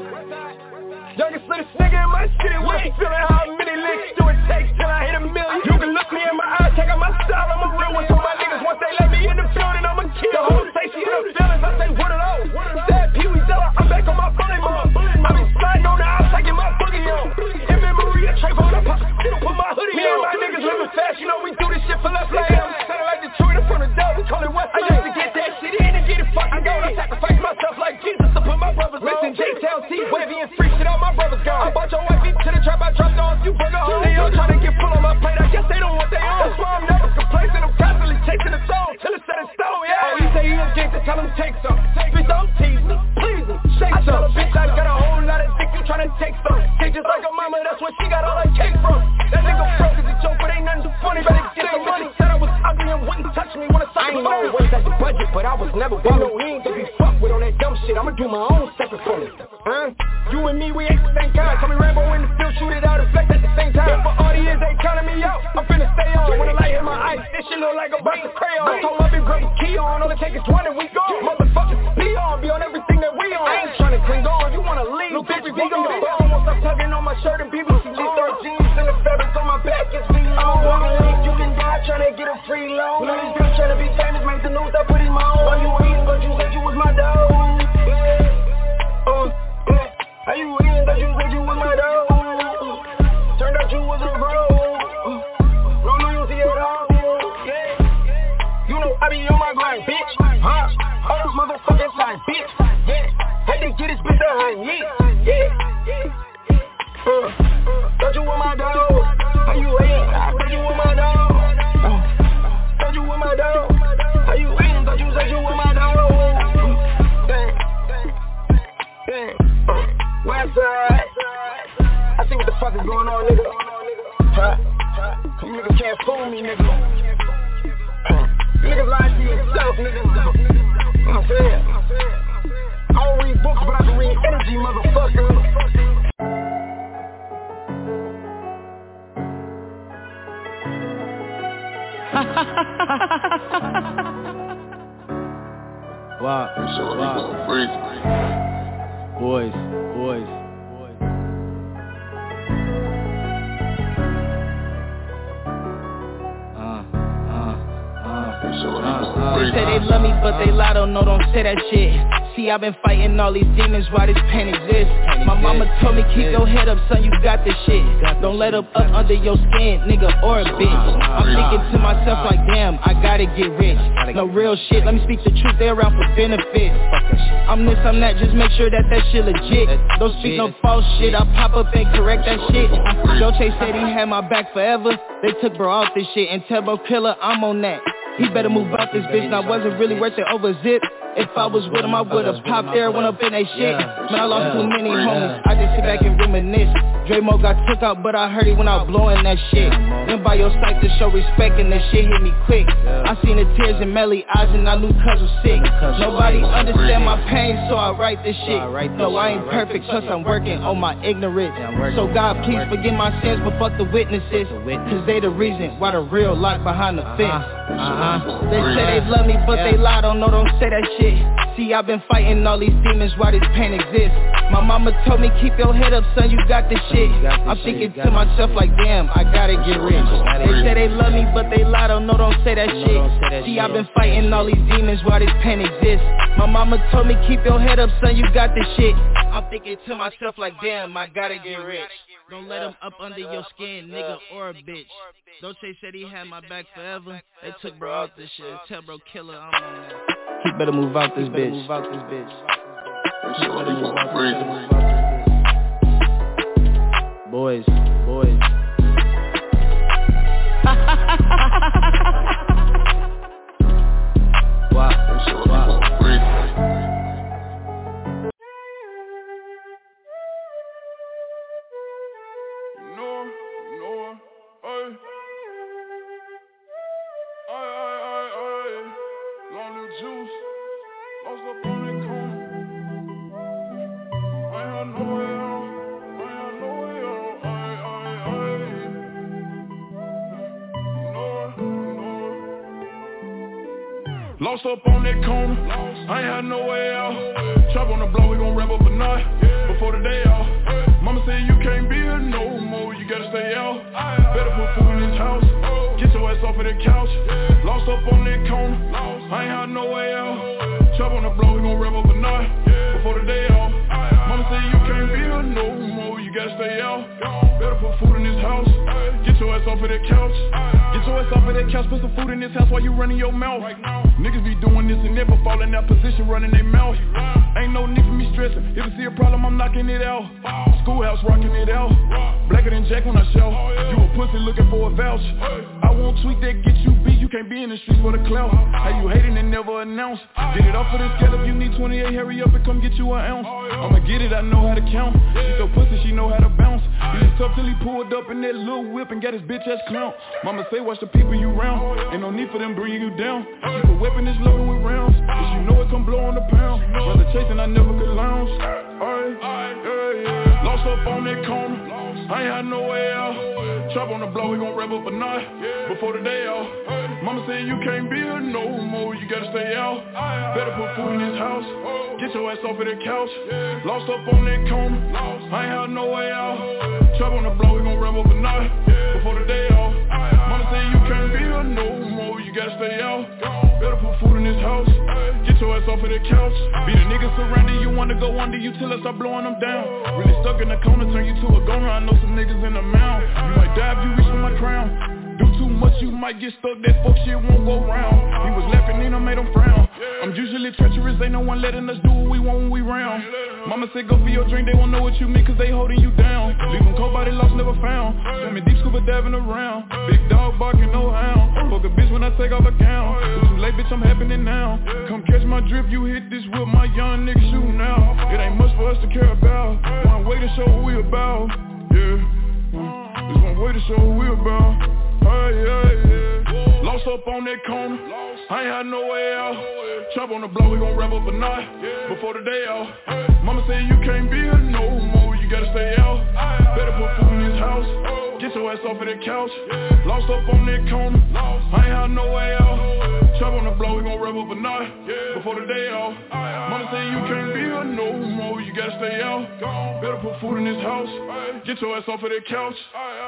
Youngest little nigga in my city. What you feeling? How many licks do it take till I hit a million? You can look me in my eyes, check out my style. I'm a real one. So my niggas, once they let me in the building, I'ma kill. The whole say she in the feelings. I say, what are those? That Pee-wee Zeller, I'm back on my bullet mode. I be sliding on the outside, get my boogie on. Him and Maria Trey on the pop, put my hoodie on. Me and my niggas living fast, you know we do this shit for less like him. Sounding like Detroit in front of Dove, we call it West. I used to get that shit in and get it fucking going. I sacrifice myself like Jesus to put my brothers on. Listen, J-Town T, wavy and free shit, all my brothers gone. I bought your wife to the trap, I dropped off, you bugger home. They all trying to get full on my plate, I guess they don't want their own. That's why I'm never complacent, I'm constantly chasing the soul till it's set in stone, yeah. Oh, he say he a gangster, tell him take some. Bitch, don't tease me, please me, shake some. I tell a bitch I got a whole lot of dick, you tryna take some. Cake just like a mama, that's where she got all that cake from. That nigga broke is a joke, but ain't nothing funny. Better get some money. Said I was ugly and wouldn't touch me when I suck. I ain't always at the budget, but I was never one. No, he ain't to be fucked with on that dumb shit. I'ma do my own separate for me. Huh? You and me, we ain't the same kind. Tell me Rambo in the field, shoot it out and flex at the same time. For all the years they counting me out, I'm finna stay on. When the light hit my eyes, this shit look like a box of crayon. I told my big brother key on, all it take is one and we go. Motherfuckers be on everything that we on. I ain't tryna cling on, you wanna leave, little bitch, be on. Won't stop tugging on my shirt and BBC G13s and the feathers on my back is me long. Walking late, you can die tryna get a free loan. When this bitch tryna be famous, make the news, I put him on. Why you eating, but you said you was my dog. How you eating, but you said you was my dog. Turned out you was a bro. No loyalty at all. You know I be on my grind, bitch. Huh? All those motherfucking signs, bitch. Yeah. Had to get this bitch behind, yeah. Thought you were my dog. How you eating? I thought you were my dog. Thought you were my dog. How you eating? Thought you said you were my dog. Damn. Westside. I see what the fuck is going on, nigga. Huh? You niggas can't fool me, nigga. You niggas lie to yourself, nigga. You know what I'm saying? I don't read books, but I can read energy, motherfucker. Wow. Boys. They say they love me, but they lie, don't say that shit. See, I've been fighting all these demons, why this pain exists. My mama told me, keep your head up, son, you got this shit. Don't let them up under your skin, nigga, or a bitch. I'm thinking to myself like, damn, I gotta get rich. No real shit, let me speak the truth, they around for benefits. I'm this, I'm that, just make sure that shit legit. Don't speak no false shit, I'll pop up and correct that shit. Dolce said he had my back forever. They took bro off this shit and tell bro killer I'm on that. He better move out this bitch, and I wasn't really worth it over zip. If I was with them, I would've popped everyone up in they shit. Man, I lost too many homies, I just sit back and reminisce. Draymo got took out, but I heard it when I was blowing that shit. Then by your sight to show respect, and that shit hit me quick. I seen the tears in Melly eyes, and I knew cuz was sick. Nobody understand my pain, so I write this shit. No, I ain't perfect, plus I'm working on my ignorance. So God, please forgive my sins, but fuck the witnesses, cause they the reason why the real lock behind the fence. They say they love me, but they lie, don't say that shit. See, I've been fighting all these demons while this pain exists. My mama told me, keep your head up, son, you got this shit. I'm thinking to myself like, damn, I gotta get rich. They say they love me, but they lie, don't say that shit. See, I've been fighting all these demons while this pain exists. My mama told me, keep your head up, son, you got this shit. I'm thinking to myself like, damn, I gotta get rich. Don't let them up under your skin, nigga or a bitch. Dolce said he had my back forever. They took bro out this shit. Tell bro killer I'm on that. He better move out this bitch. He better move out this bitch. Boys. Wow. Lost up on that corner, I ain't had no way out. Chop on the block, we gon' wrap up a night before the day out. Mama said you can't be here no more, you gotta stay out. Better put food in this house, get your ass off of that couch. Lost up on that corner, I ain't had no way out. Chop on the block, we gon' wrap up a night before the day out. Mama said you can't be here no more, you gotta stay out. Better put food in this house, get your ass off of that couch. Get your ass off of that couch, put some food in this house while you running your mouth. Niggas be doing this and never fall in that position, running their mouth. Ain't no need for me stressing, if I see a problem I'm knocking it out. Schoolhouse rocking it out, blacker than Jack when I shout. You a pussy looking for a vouch. I won't tweet that get you beat, you can't be in the streets for the clout. How you hating and never announce, get it off of this cat if you need 28, hurry up and come get you an ounce. I'ma get it, I know how to count. She so pussy, she know how to bounce. He was tough till he pulled up in that little whip and got his bitch ass clown. Mama say watch the people you round, ain't no need for them bringing you down. Keep a weapon that's loaded with rounds, cause you know it come blow on the pound. Brother chasing, I never could lounge. Lost up on that corner, I ain't had no way out. Chop on the block, we gon' wrap up a night before the day out. Mama said you can't be here no more, you gotta stay out. Better put food in this house, get your ass off of that couch. Lost up on that corner, I ain't had no way out. Chop on the block, we gon' wrap up a night before the day out. Mama said you can't be here no more, you gotta stay out. Better put food in this house, get your ass off of that couch. Be the niggas surrounding you, wanna go under you till I start blowing them down. Really stuck in the corner, turn you to a goner, I know some niggas in the mound. You might die if you reach for my crown. Do too much, you might get stuck, that fuck shit won't go round. He was laughing, Nina made him frown. I'm usually treacherous, ain't no one letting us do what we want when we round. Mama said go for your drink, they won't know what you mean cause they holding you down. Leave them cold body lost, never found. Swimming deep, scuba diving around. Big dog barking, no hound. Fuck a bitch when I take off a gown. Too late, bitch, I'm happening now. Come catch my drift, you hit this whip, my young nigga shooting out. It ain't much for us to care about. One way to show what we about. Yeah, there's one way to show what we about. Lost up on that corner, I ain't had no way out. Chop on the block, we gon' wrap up a night before the day out. Mama said you can't be here no more, you gotta stay out. Better put food in this house, get your ass off of that couch. Lost up on that corner, I ain't had no way out. Chop on the block, we gon' wrap up a night before the day out. Mama said you can't be here no more, you gotta stay out. Better put food in this house, get your ass off of that couch.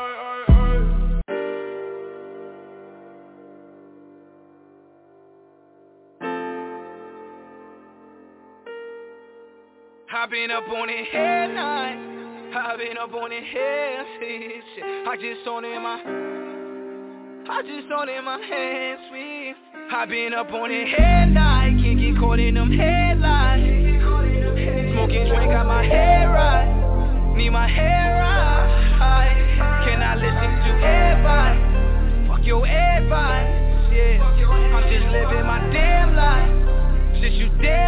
I've been up on it headline, I've been up on it head shit. I just on in my hands, sweet. I've been up on it headline, can't get caught in them headlines. Smoking drink, got my hair right, need my hair right. Can I listen to advice? Fuck your advice, yeah. I'm just living my damn life, since you dead.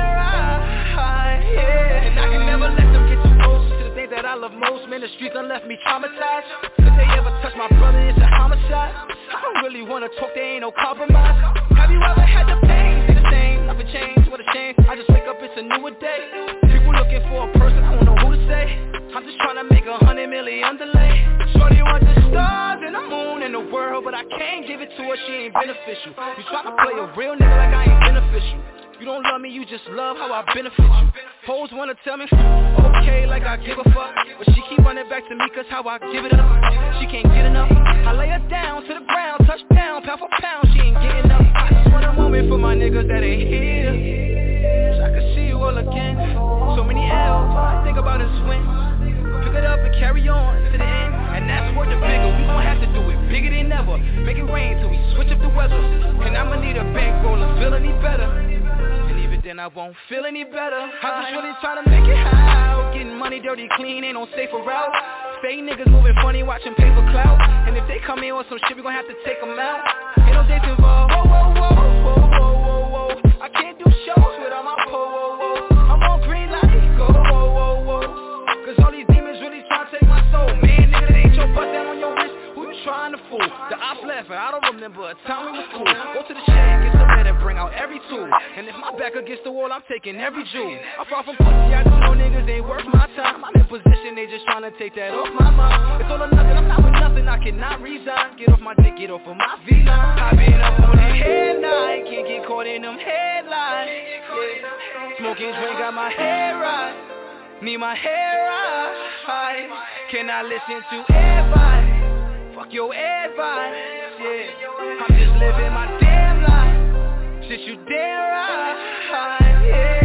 I love most, man, the streets done left me traumatized. If they ever touch my brother, it's a homicide. I don't really wanna talk, there ain't no compromise. Have you ever had the pain? Say the same, nothing changed, what a shame. I just wake up, it's a newer day. People looking for a person, I don't know who to say. I'm just tryna make 100 million delay. Shorty want the stars and the moon and the world, but I can't give it to her, she ain't beneficial. You tryna play a real nigga like I ain't beneficial. You don't love me, you just love how I benefit you. Hoes wanna tell me, okay, like I give a fuck, but she keep running back to me cause how I give it up. She can't get enough, I lay her down to the ground, touchdown, pound for pound, she ain't getting up. I just want a moment for my niggas that ain't here, so I can see you all again. So many L's, all I think about is wins. Pick it up and carry on to the end, and that's what the bigger. We gon' have to do it bigger than ever. Make it rain till we switch up the weather, and I'ma need a bankroll to feel any better. Then I won't feel any better. I'm just really trying to make it out. Getting money dirty clean, ain't no safer route. Fake niggas moving funny, watching paper clout. And if they come in with some shit, we gon' have to take them out. Ain't no dates involved. Whoa, whoa, whoa, whoa, whoa, whoa, whoa. I can't do shows without my pole, whoa, whoa. I'm on green light, go, whoa, whoa, whoa. Cause all these demons really trying to take my soul. Man, nigga, that ain't your butt down on your wrist. Who you trying to fool? The ops laughing, I don't remember a time we was cool. Go to the shed, get some red and bring out every tool. And if my back against the wall, I'm taking every jewel. I'm far from pussy, I just know niggas ain't worth my time. I'm in position, they just trying to take that off my mind. It's all or nothing, I'm not with nothing, I cannot resign. Get off my dick, get off of my V-line. I've been up on the headline, can't get caught in them headlines. Yeah. Smoking drink, got my hair right. Need my hair right. Can I listen to advice? Fuck your advice, yeah. I'm just living my damn life. Shit, you damn right, yeah.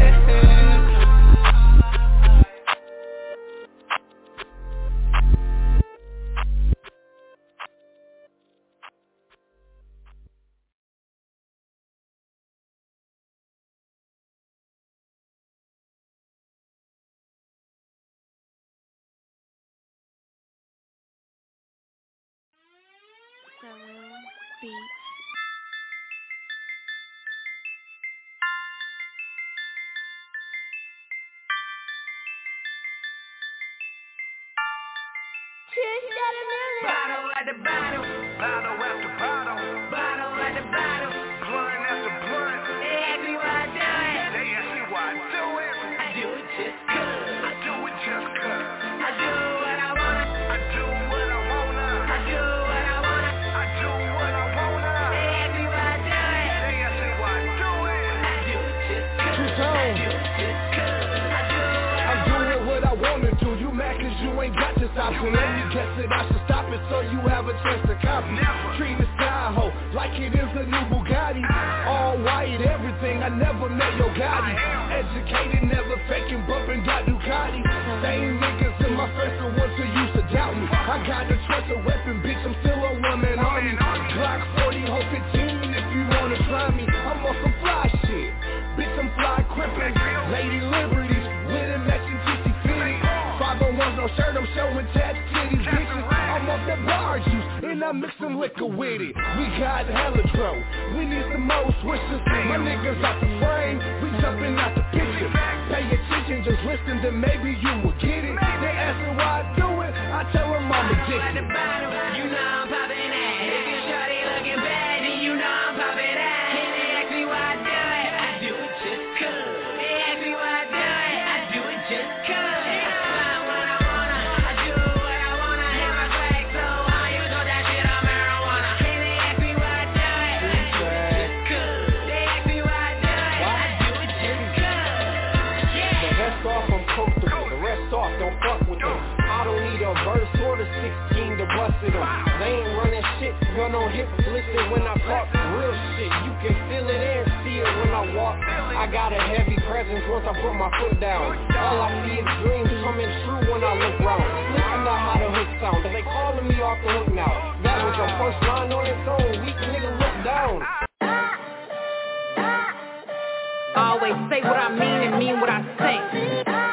Beat. Bottle at the bottom, bottle after bottle, bottle at the bottom, blunt after blunt. They ask me why I do it. They ask me why I do it. I do it just cause. I do it just cause. I do what I wanna. I do what I wanna. I do what I wanna. I do what I wanna. They ask me why I do it. They ask me why I do it. I do it just cause. True tone. I do it just cause. I'm doing what I wanna do. You mad cause you ain't got this option. Let me guess it, I should stop it so you have a chance to copy. Treat this Tahoe like it is a new Bugatti. All white, everything, I never met your Gotti. Educated, never faking, bumping that Ducati. Same niggas in my face the ones who used to doubt me. I got the trust of weapon, bitch, I'm still a one-man army. Glock 40, hold 15 if you wanna try me. I'm on some fly shit, bitch, I'm fly crippin'. Lady Liberties, with a matching TC fitty. 501's no shirt, I'm showing tats, titties, bitches. I'm off that bar juice, and I mix some liquor with it. We got hella dro, we need some more switches. My niggas out the frame, we jumping out the picture. Pay attention, just listen, then maybe you will get it. They asking why I do it, I tell them I'm addicted. You know I'm poppin' that. If you shorty looking bad, then you know I'm poppin' that. And they ask me why I do it. I do it just cause. They ask me why I do it. I do it just cause. Don't fuck with them. I don't need a verse or the 16 to bust it up. They ain't running shit, gun on hip, listen when I talk real shit. You can feel it and see it when I walk. I got a heavy presence once I put my foot down. All I see is dreams coming true when I look round. Listen to how the hook sound, they calling me off the hook now. That was your first line on its own, weak nigga look down. I always say what I mean and mean what I say.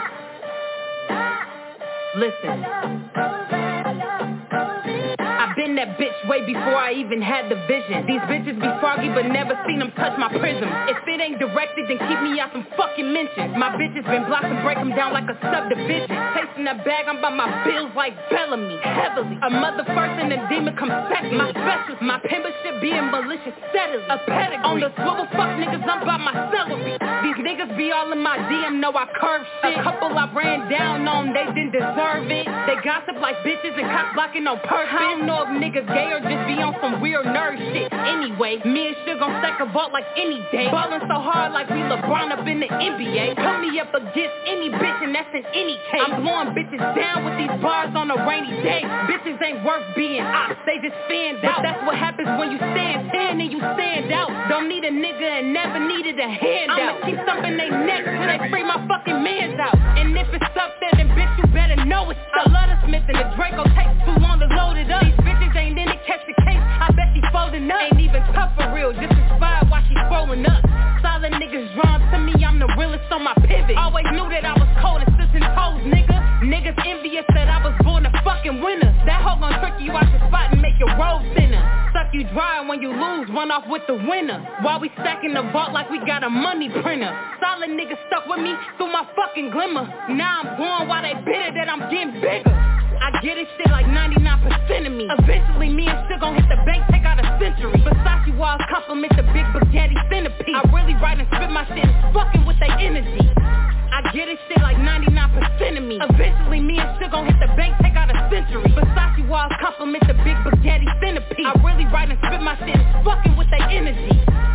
Listen, I've been in that bitch way before I even had the vision. These bitches be froggy but never seen them touch my prism. If it ain't directed, then keep me out some fucking mentions. My bitches been blocked and break them down like a subdivision. Tasting that bag, I'm by my bills like Bellamy. Heavily, a mother first and a demon come second. My specials, my membership being malicious steadily. A pedigree, on the swivel fuck niggas, I'm by my celery. These niggas be all in my DM, know I curve shit. A couple I ran down on, they didn't deserve it. They gossip like bitches and cock blocking on purpose. I don't know if niggas gay or just be on some weird nerd shit. Anyway, me and Suge gon' stack a vault like any day. Ballin' so hard like we LeBron up in the NBA. Put me up against any bitch and that's in any case. I'm blowing bitches down with these bars on a rainy day. Bitches ain't worth being ops, they just stand out. But that's what happens when you stand and you stand out. Don't need a nigga and never needed a handout. I'ma keep thumping they necks till they free my fucking mans out. And if it's up there, then bitch you better know it's up. I love the Smith and the Draco, takes too long to load it up. These bitches ain't in it, catch the case, I bet she folding up. Ain't even tough for real, just inspired while she scrolling up. Solid niggas drawn to me, I'm the realest on my pivot. Always knew that I was cold and sits and toes, nigga. Niggas envious that I was born a fucking winner. That hoe gon' trick you out the spot and make your road thinner. Suck you dry when you lose, run off with the winner. While we stacking the vault like we got a money printer. Solid niggas stuck with me through my fucking glimmer. Now I'm going while they bitter that I'm getting bigger. I get this shit like 99% of me. Eventually me and Suge gon' hit the bank, take out a century. Versace walls compliment the big spaghetti centipede. I really write and spit my shit, fucking with their energy. I get this shit like 99% of me. Eventually me and Suge gon' hit the bank, take out a century. Versace walls compliment the big spaghetti centipede. I really write and spit my shit, fucking with their energy.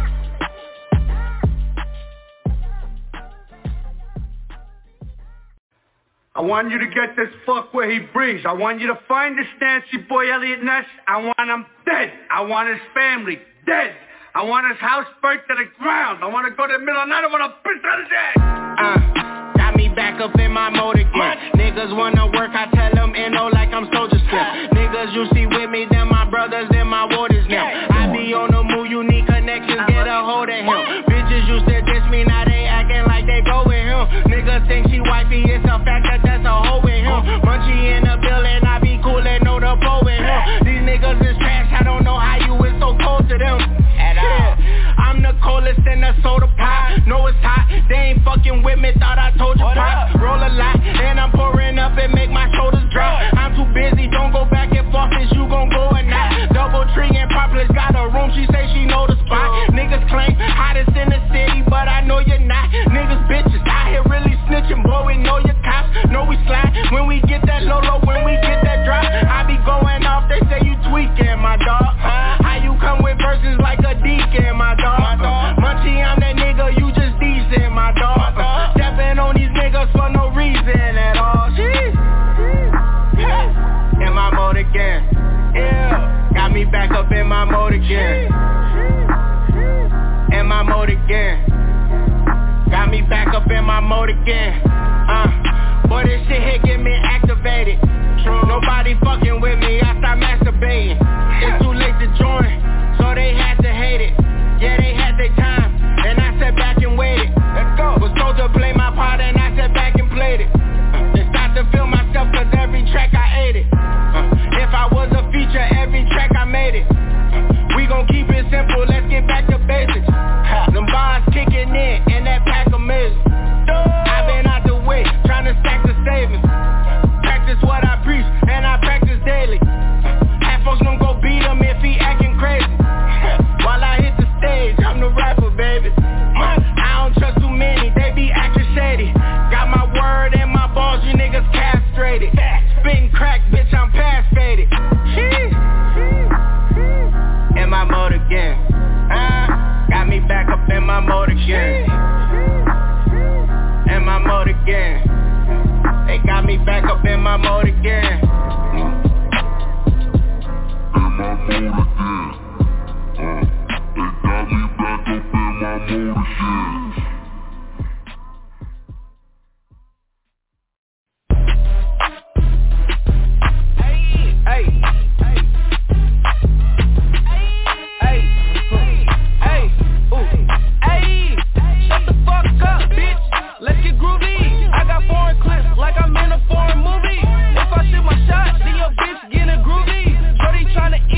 I want you to get this fuck where he breathes. I want you to find this Nancy boy Elliot Ness. I want him dead. I want his family dead. I want his house burnt to the ground. I want to go to the middle of the night. I want to piss on his ass. Got me back up in my motor again. Niggas wanna work, I tell them NO like I'm Soldier Slim. Niggas you see with me, them my brothers, them my waters now. I be on the move, you need connections, get a hold of him. Bitches used to diss me, now they acting like they go with him. Niggas think she wifey, it's a fact that that's a hoe with him. Munchie in the building, I be cool and know the bow with him. These niggas is trash, I don't know how you is so cold to them. I'm the coldest in the soda pie. Know it's hot, they ain't fucking with me, thought I told you pop. Roll a lot, and I'm pouring up and make my shoulders drop. I'm too busy, don't go back and forth, is you gon' go or not? Double tree and Poplar's got a room, she say she know the spot. Niggas claim hottest in the city, but I know you're not. Niggas bitches out here really snitching, boy, we know your cops. Know we slide when we get that low, when we get that drop. I be going off, they say you tweaking, my dog. How you come with verses like a deacon, my dog? Munchie, I'm that nigga, you just decent, my dog. Stepping on these niggas for no reason at all. In my mode again, yeah. Got me back up in my mode again. In my mode again. Got me back up in my mode again. Boy, this shit here get me activated. Nobody fucking with me, I start masturbating. It's too late to join, so they had to hate it. Yeah, they had their time, and I sat back and waited. Let's go. Was told to play my part, and I sat back and played it. It's time to feel myself, cause every track I ate it. If I was a feature, every track I made it. We gon' keep it simple, let's get back to basics. Them bars kicking in that pack of mist. I've been out the way, tryna stack the savings. Practice what I preach, and I practice daily. Half folks don't go beat him if he acting crazy. While I hit the stage, I'm the rapper, baby. I don't trust too many, they be acting shady. Got my word and my balls, you niggas castrated. Spitting crack, bitch, I'm past faded. In my mode again. Got me back up in my mode again. In my mode again. They got me back up in my mode again. In my mode again. They got me back up in my mode again. Let's get groovy. I got foreign clips like I'm in a foreign movie. If I shoot my shot, see your bitch getting groovy. Shorty tryna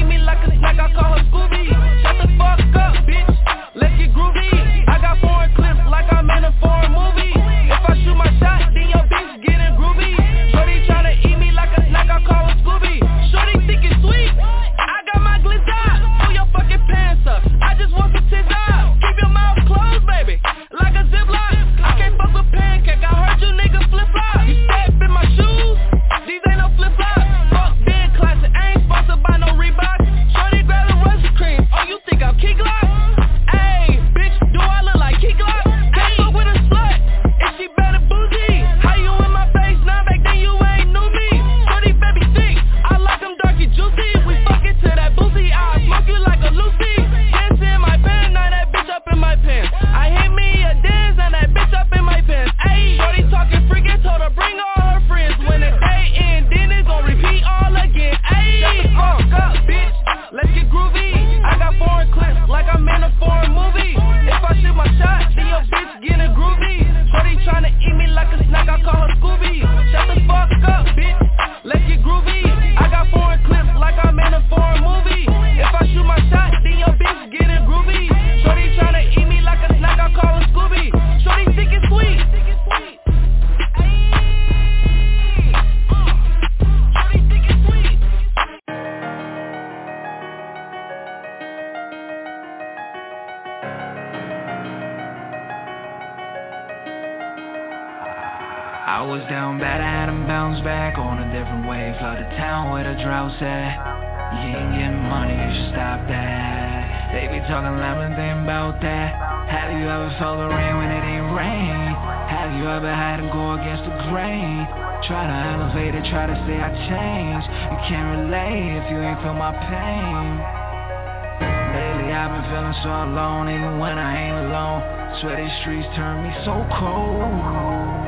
I was down bad, I had them bounce back on a different wave. Flood the town where the droughts at. You ain't getting money, you should stop that. They be talking lemon, think about that. Have you ever felt the rain when it ain't rain? Have you ever had to go against the grain? Try to elevate it, try to say I changed. You can't relate if you ain't feel my pain. Lately I've been feeling so alone, even when I ain't alone. Swear these streets turn me so cold,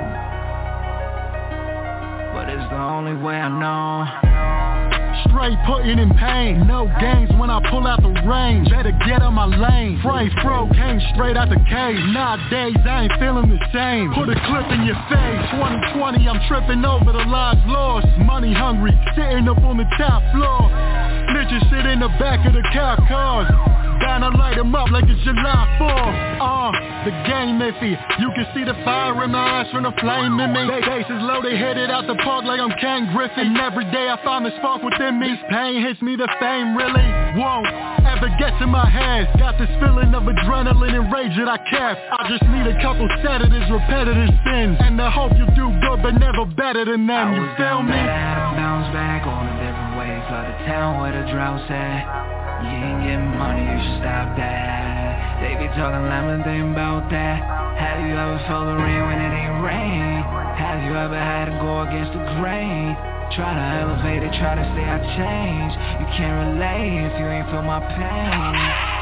but it's the only way I know. Straight putting in pain, no games when I pull out the range. Better get on my lane. Frame fro came straight out the cage. Nowadays I ain't feeling the same. Put a clip in your face. 2020 I'm tripping over the lives lost. Money hungry, sitting up on the top floor. Snitches sit in the back of the cop cars. Down to light them up like it's July 4th. The game iffy. You can see the fire in my eyes from the flame in me. Bases loaded, headed out the park like I'm Ken Griffin. And every day I find the spark within me. Pain hits me, the fame really won't ever get to my head. Got this feeling of adrenaline and rage that I kept. I just need a couple sedatives, repetitive sins, and I hope you do good but never better than them. You feel me? I bounce back on a different wave. Flood the town where the droughts at. You ain't getting money, you should stop that. They be talking lemon, think about that. Have you ever felt the rain when it ain't rain? Have you ever had to go against the grain? Try to elevate it, try to say I changed. You can't relate if you ain't feel my pain.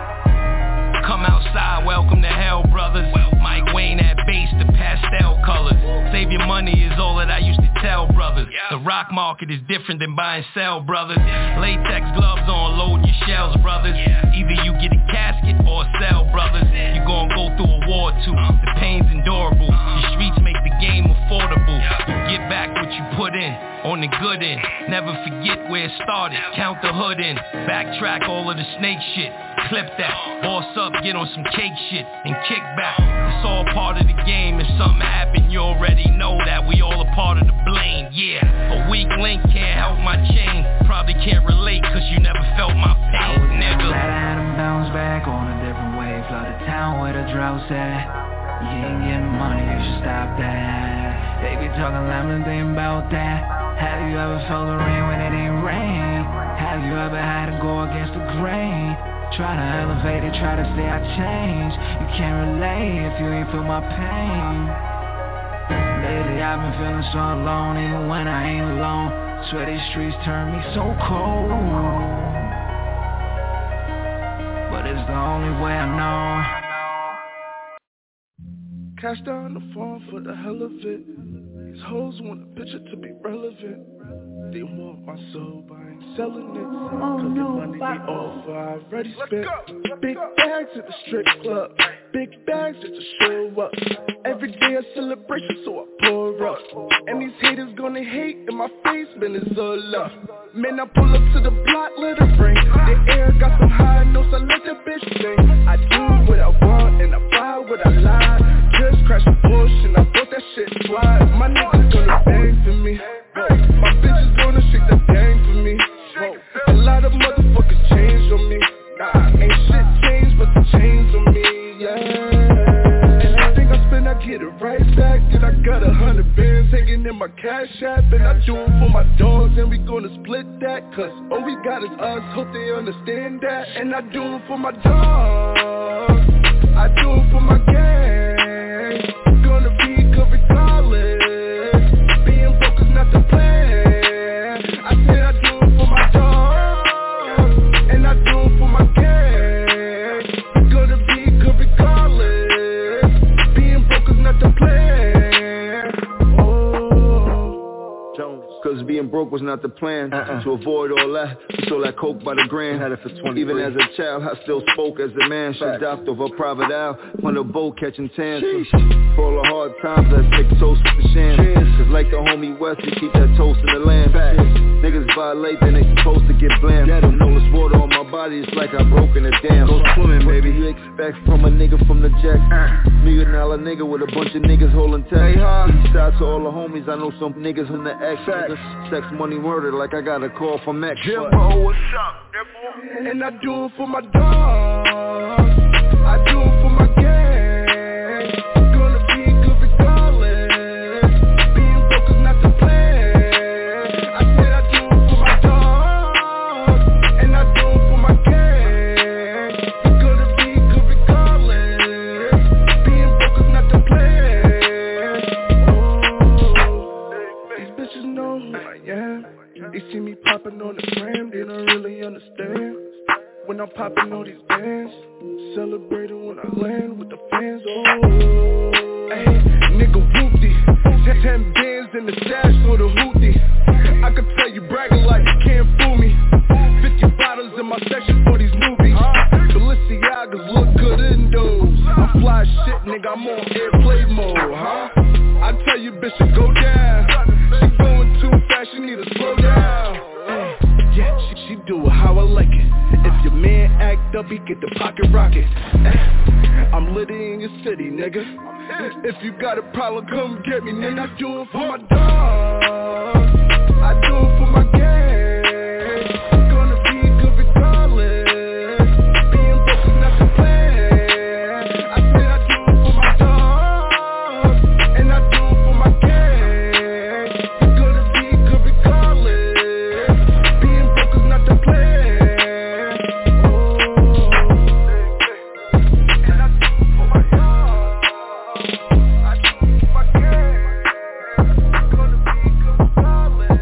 Come outside, welcome to hell, brothers. Mike Wayne at base, the pastel colors. Save your money is all that I used to tell brothers. The rock market is different than buy and sell, brothers. Latex gloves on, load your shells, brothers. Either you get a casket or a cell, brothers. You gon' go through a war too. The pain's endurable. The streets make the game affordable. You get back what you put in, on the good end. Never forget where it started. Count the hood in. Backtrack all of the snake shit. Clip that. Boss up, get on some cake shit and kick back. It's all part of the game. If something happened, you already know that we all a part of the blame. Yeah, a weak link can't help my chain. Probably can't relate cause you never felt my pain, nigga. I had them bounce back on a different wave. Flood the town where the droughts at. You ain't getting money, you should stop that. They be talking lemon, think about that. Have you ever felt the rain when it ain't rain? Have you ever had to go against the grain? Try to elevate it, try to say I changed. You can't relate if you ain't feel my pain. Lately I've been feeling so alone, even when I ain't alone. Swear these streets turn me so cold, but it's the only way I know. Cash down the phone for the hell of it. These hoes want a picture to be relevant. They want my soul, but I ain't selling it. Cause the money they offer, I already spent. Big bags at the strip club, big bags just to show up. Every day a celebration, so I pour up. And these haters gonna hate in my face, man, it's all up. Man, I pull up to the block, let it ring. The air got some high notes, I let the bitch sing. I do what I want, and I buy what I like. Just crash the bush, and I bought that shit twice. My niggas gonna bang for me. My bitches gonna shake the gang for me. A lot of motherfuckers changed on me. Ain't shit changed but the chains on me, yeah. And everything I spend, I get it right back. And I got 100 bands hanging in my cash app. And I do it for my dogs and we gonna split that. Cause all we got is us, hope they understand that. And I do it for my dogs, I do it for my gang. Gonna be good regardless. Being broke is not the plan. I said I do it for my dogs, and I do it for my gang. We're gonna be good regardless. Being broke is not the plan. Cause being broke was not the plan. To avoid all that, we sold that coke by the gram. Had it for 20. Even as a child, I still spoke as a man. Shit docked over private owl on a boat catching tans. For all the hard times, let's take toast with the sham. Cause like the homie West, we keep that toast in the land. Niggas violate, then they supposed to get blamed. Don't know it's water on my body, it's like I broken a dam. Go swimming, baby. You expect from a nigga from the jack. $1 million nigga with a bunch of niggas holding tech. East side to all the homies, I know some niggas in the X. Sex, money, murder, like I got a call from X. Jimbo, what's up, Jimbo? And I do it for my dogs, I do it for my gang. Gonna be good regardless. fam. When I'm popping all these bands, celebrating when I land with the fans. Oh, hey, nigga whoopty, 10 bands in the stash for the hootie. I could tell you bragging like you can't fool me. 50 bottles in my section for these movies. Balenciagas look good in those. I'm fly shit, nigga, I'm on airplay mode, huh? I tell you bitch to go down. She going too fast, she need to slow down. Yeah, she do it how I like it. If your man act up, he get the pocket rocket. I'm litty in your city, nigga. If you got a problem, come get me, nigga. I do it for my dog. I do it for my gang. Gonna be good regardless. Being broke is not the plan. I said I do it for my dog, and I do it for my gang. Gonna be good regardless. Being broke is not the plan. Oh, and I do it for my dog. I do it for my gang. Gonna be good regardless.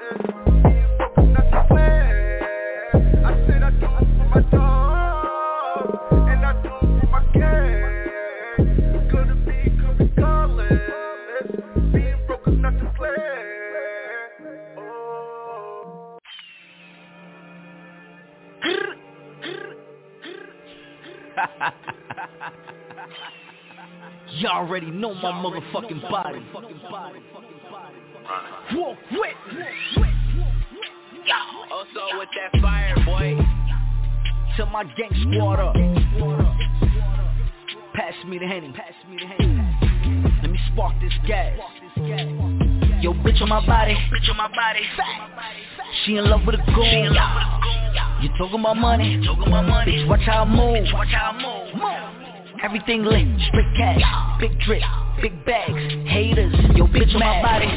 Y'all already know my motherfucking body. Walk with. Also with that fire, boy. Till my gang squad up. Pass me the Henny. Let me spark this gas. Yo, bitch on my body. She in love with a goon. You talking about money? Bitch, watch how I move. Everything lit, straight cash, big drip, big bags, haters. Yo, bitch on my body.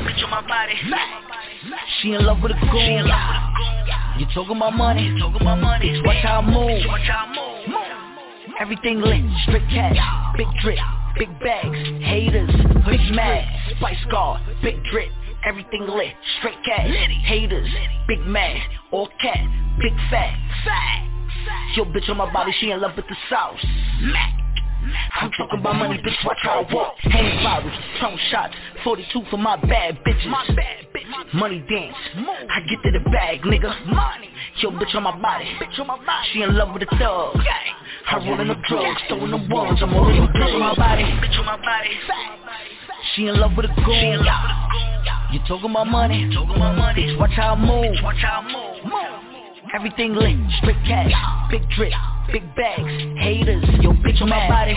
She in love with a goon. You talking about money? Bitch, watch how I move. Everything lit, straight cash, big drip, big bags, haters, big mad, spice guard, big drip. Everything lit, straight cash, haters, big mad, all cat, big fat. Yo, bitch on my body, she in love with the sauce. I'm talking about money, bitch, watch how I walk. Hand bottles, tone shots, 42 for my bad bitches. Money dance, I get to the bag, nigga. Yo, bitch on my body, she in love with the thug. I rollin' up drugs, throwing them ones, I'm rolling them bitch on my body. She in love with a goon. You talking about money? Bitch, watch how I move. Everything lit, straight cash, big drip, big bags, haters. Yo, bitch on my body.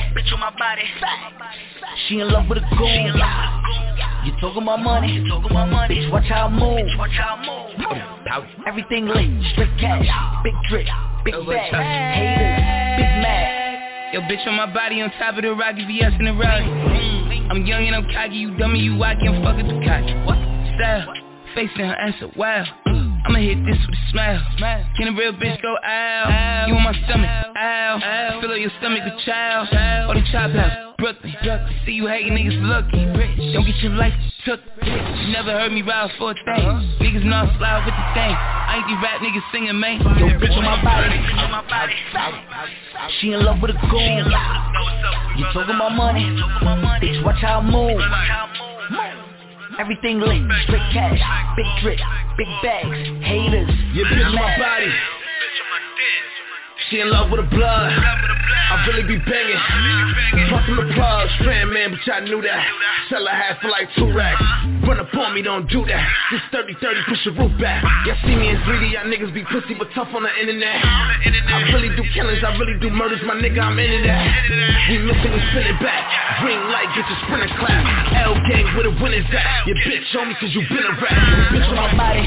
She in love with a goon. You talking about money? Bitch, watch how I move. Everything lit, straight cash, big drip, big bags, haters, big mad. Yo, bitch on my body, on top of the Rocky VS in the rally. I'm young and I'm cocky, you dummy, you wacky, I'm fucking too cocky. Style, facing her ass a wow. I'ma hit this with a smile. Can a real bitch go ow? You on my stomach, ow. Fill up your stomach with child. Or the chop house, Brooklyn. See you hating niggas lucky. Don't get your life took. You never heard me ride for a thing. Niggas know I slide with the thing. I ain't these rap niggas singing, man. Yo, bitch on my body. She in love with a goon. You talking about money? Bitch, watch how I move. Everything lit, straight cash, big drip, big bags, haters. Your bitch on my body. She in love with the blood. I really be banging. Fuck from the plug, strand man, but y'all knew that. Sell a half for like 2 racks. Run up on me, don't do that. This 30-30, push your roof back. Y'all see me in 3D, y'all niggas be pussy but tough on the internet. I really do killings, I really do murders, my nigga, I'm into that. We missing, we spinning back. Green light, get your sprinter clap. L gang, where the winners at? Your bitch on me cause you been a rap. Bitch on my body.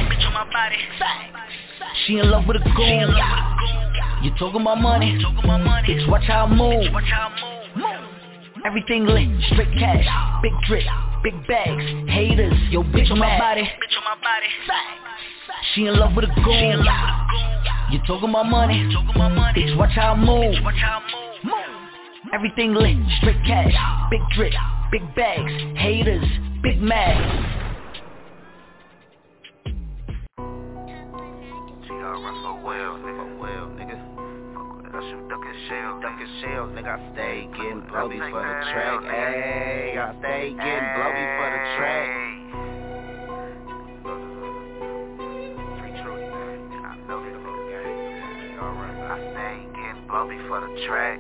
She in love with a goon. You talking about money? Bitch, watch how I move. Everything lit, straight cash, big drip, big bags, haters. Yo, bitch on my body. She in love with a goon. You talking about money? Bitch, watch how I move. Everything lit, straight cash, big drip, big bags, haters, big mad. I stay getting blowy for the track. Ayy, I stay getting blowy for the track. Blowy for the track.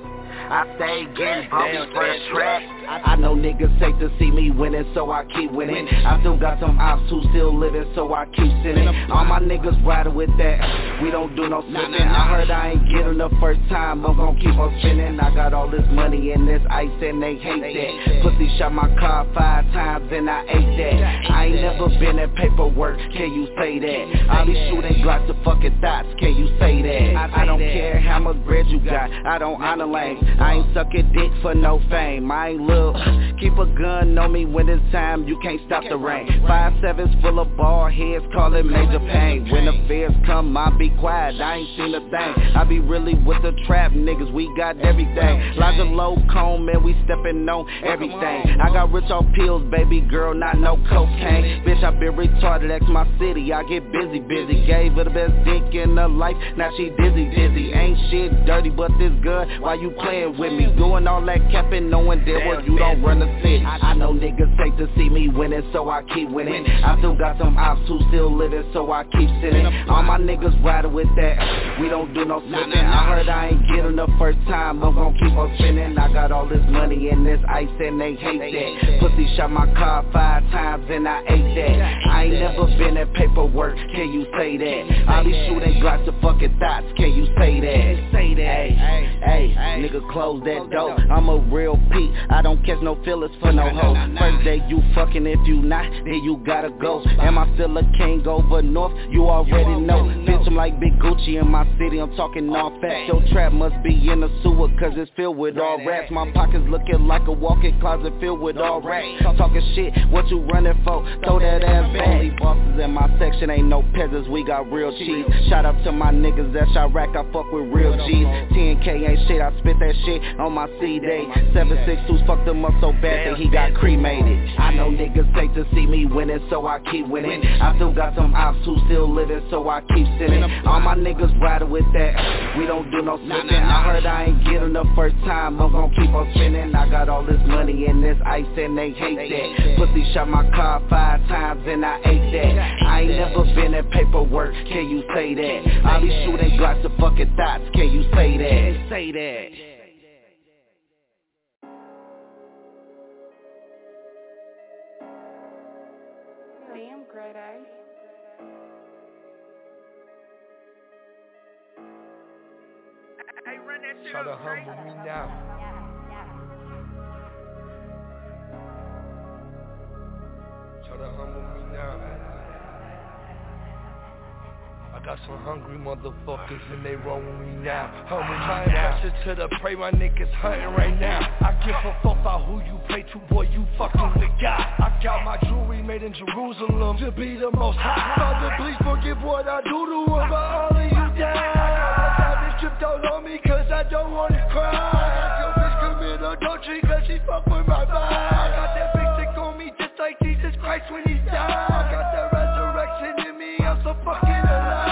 I stay getting blowy for the track. I know niggas hate to see me winning, so I keep winning. I still got some ops who still living, so I keep sinning. All my niggas riding with that, we don't do no slipping. I heard I ain't get them the first time, I'm gon' keep on spinning. I got all this money and this ice and they hate that. Pussy shot my car 5 times and I ate that. I ain't never been in paperwork, can you say that? I be shooting Glocks to fucking thoughts, can you say that? I don't care how much bread you got, I don't honor lanes. I ain't sucking dick for no fame, I ain't look. Keep a gun on me when it's time, you can't stop the rain. 5'7's full of bald heads, call it major pain. When the feds come, I be quiet, I ain't seen a thing. I be really with the trap niggas, we got everything. Like a low cone, man, we steppin' on everything. I got rich off pills, baby girl, not no cocaine. Bitch, I been retarded, that's my city, I get busy. Gave her the best dick in her life, now she dizzy. Ain't shit dirty, but this good, why you playing with me? Doing all that capping, knowing that well, you don't run the city. I know niggas hate to see me winning, so I keep winning. I still got some ops who still living, so I keep sinning. All my niggas riding with that, we don't do no slipping. I heard I ain't get them the first time, I'm gon' keep on spinning. I got all this money and this ice and they hate that. Pussy shot my car 5 times and I ate that. I ain't never been in paperwork, can you say that? I be shooting Glocks to fucking thoughts, can you say that? Say that, hey, nigga close that door. I'm a real P, I don't catch no feelings for no hoe. First day you fucking, if you not, then you gotta go. Am I still a king over north? You already know. Bitch, I'm like Big Gucci in my city, I'm talking all facts. Your trap must be in the sewer, cause it's filled with all rats. My pockets looking like a walk-in closet filled with all rats. Talking shit, what you running for? Throw that ass back. Only bosses in my section, ain't no peasants, we got real cheese. Shout out to my niggas that Chirac, I fuck with real G's. 10K ain't shit, I spit that shit on my C-Day. 762s fucked him up so bad that he got cremated. I know niggas hate to see me winning, so I keep winning. I still got some ops who still living, so I keep sinning. All my niggas riding with that, we don't do no slipping. I heard I ain't get them the first time, I'm gon' keep on spinning. I got all this money and this ice and they hate that. Pussy shot my car 5 times and I ate that. I ain't never been in paperwork, can you say that? I be shooting Glocks to fucking thoughts, can you say that? Say that. Damn, great eye. Try to humble me now. Try to humble me now. I got some hungry motherfuckers and they roll with me now. Humble trying pressure to the prey, my niggas hunting right now. I give a fuck about who you pray to, boy, you fucking with God. I got my jewelry made in Jerusalem to be the most high. Father, please forgive what I do to them, but all of you die. I got this tripped out on me cause I don't wanna cry. I got your bitch commit adultery cause she fuck with my vibe. I got that big stick on me just like Jesus Christ when he died. I got that resurrection in me, I'm so fucking alive.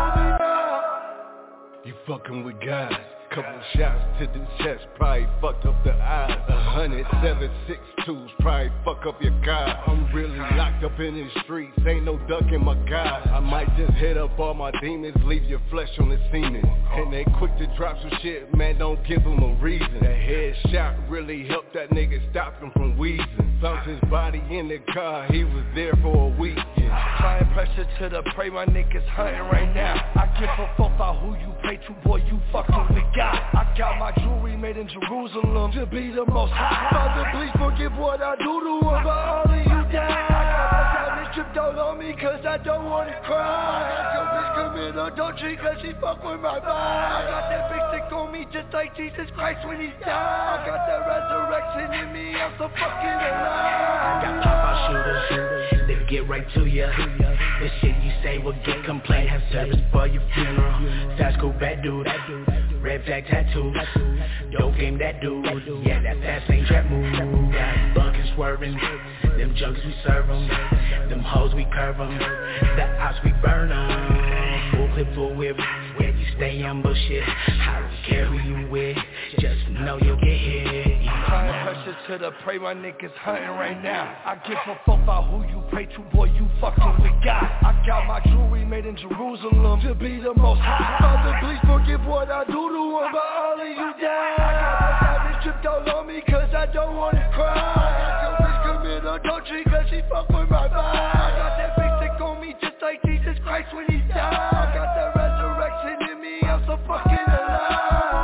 You fucking with God. Couple shots to the chest, probably fucked up the eyes. 107.62s, probably fuck up your car. I'm really locked up in the streets, ain't no ducking my guy. I might just hit up all my demons, leave your flesh on the scene. And they quick to drop some shit, man, don't give them a reason. That headshot really helped that nigga stop him from wheezing. Found his body in the car, he was there for a week. Trying pressure to the prey, my niggas hunting right now. I give a fuck about who you pray to, boy, you fucking with God. I got my jewelry made in Jerusalem to be the most high. Father, please forgive what I do to them, but all of you die. I got my diamonds tripped out on me cause I don't wanna cry. I got your bitch commit adultery cause she fuck with my vibe. I got that big stick on me just like Jesus Christ when he died. I got that resurrection in me, I'm so fucking alive. Got pop-out shooters, they get right to ya. The shit you say will get complained. Have service for your funeral. Fast cool bad dude, red flag tattoo. Dope game that dude. Yeah, that fast lane trap move. Got buckets swerving. Them jugs we serve them. Them hoes we curve them. The ops we burn them. Full clip, full whip. where you stay on bullshit. I don't care who you with, just know you'll get hit. Applying pressure to the prey, my niggas hunting right now. I give a fuck about who you pray to, boy, you fucking with God. I got my jewelry made in Jerusalem to be the most high. Father, please forgive what I do to one, but all of you die. I got my savage tripped all on me cause I don't wanna cry. I got your bitch commit adultery cause she fuck with my vibe. I got that bitch sick on me just like Jesus Christ when he died. I got that resurrection in me, I'm so fucking alive.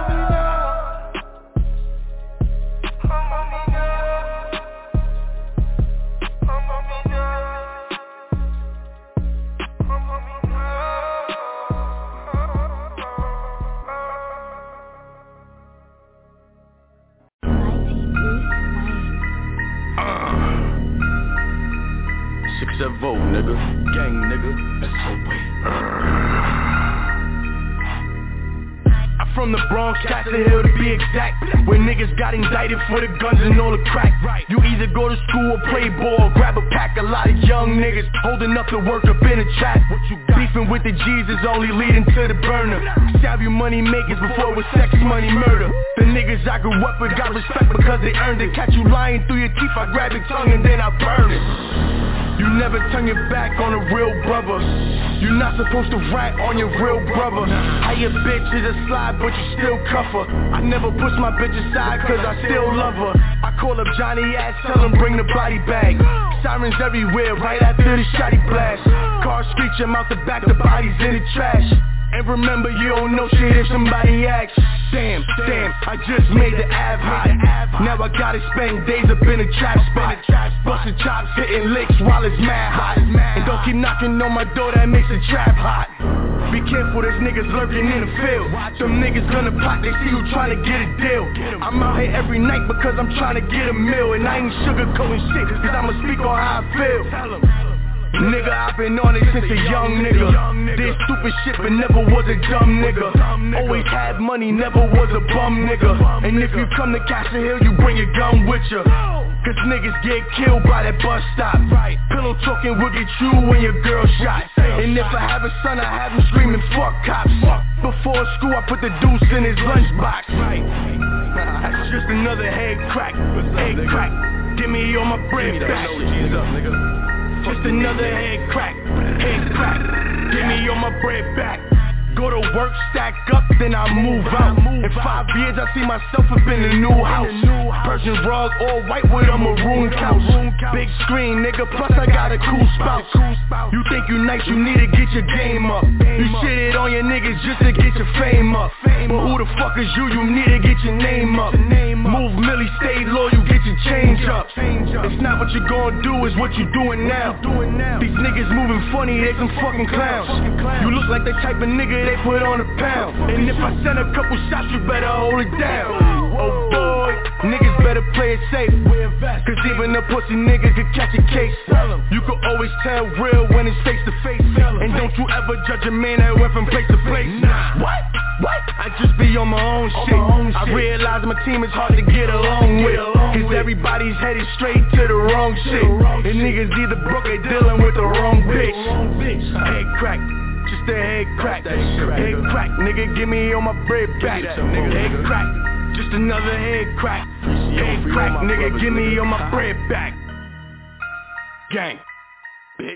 That vote, nigga. Gang, nigga. I'm from the Bronx, Castle Hill to be exact, where niggas got indicted for the guns and all the crack. You either go to school or play ball, grab a pack. A lot of young niggas holding up to work up in a trap. Beefing with the G's is only leading to the burner. Stab you money makers before it was sex, money, murder. The niggas I grew up with got respect because they earned it. Catch you lying through your teeth, I grab your tongue and then I burn it. You never turn your back on a real brother. You're not supposed to rat on your real brother. How your bitch is a slide but you still cuff her. I never push my bitch aside cause I still love her. I call up Johnny Ass, tell him bring the body bag. Sirens everywhere right after the shotty blast. Cars screeching out the back, the bodies in the trash. And remember you don't know shit if somebody asks. Damn, I just made the Av hot. Now I gotta spend days up in a trap spot. Busting chops, hitting licks while it's mad hot. And don't keep knocking on my door, that makes the trap hot. Be careful, there's niggas lurking in the field. Some niggas gonna pop, they see you trying to get a deal. I'm out here every night because I'm trying to get a meal. And I ain't sugarcoating shit, cause I'ma speak on how I feel. Nigga, I've been on it since a young nigga. Did stupid shit but never was a dumb nigga. Always had money, never was a bum nigga. And if you come to Castle Hill, you bring your gun with ya. Cause niggas get killed by that bus stop. Pillow talking will get you when your girl shot. And if I have a son, I have him screaming fuck cops. Before school, I put the deuce in his lunchbox. That's just another head crack. Head crack. Give me all my bread back. Just another head crack, give me all my bread back. Go to work, stack up, then I move out. In 5 years I see myself up in a new house. Persian rug, all white with a maroon couch. Big screen, nigga, plus I got a cool spout. You think you nice, you need to get your game up. You shitted on your niggas just to get your fame up. But who the fuck is you? You need to get your name up. Move Millie, stay low, you get your change up. It's not what you gonna do, it's what you doing now. These niggas moving funny, they some fucking clowns. You look like the type of nigga they put on a pound. And if I send a couple shots, you better hold it down. Oh boy, niggas better play it safe. Cause even a pussy nigga could catch a case. You can always tell real when it's face to face. And don't you ever judge a man that went from place to place. What? I just be on my own shit. I realize my team is hard to get along with. Cause everybody's headed straight to the wrong shit. And niggas either broke or dealing with the wrong bitch. Head crack, just a head crack. Head crack, nigga, give me all my bread back. Head crack, just another head crack. Head crack, nigga, give me all my bread back. Gang, bitch.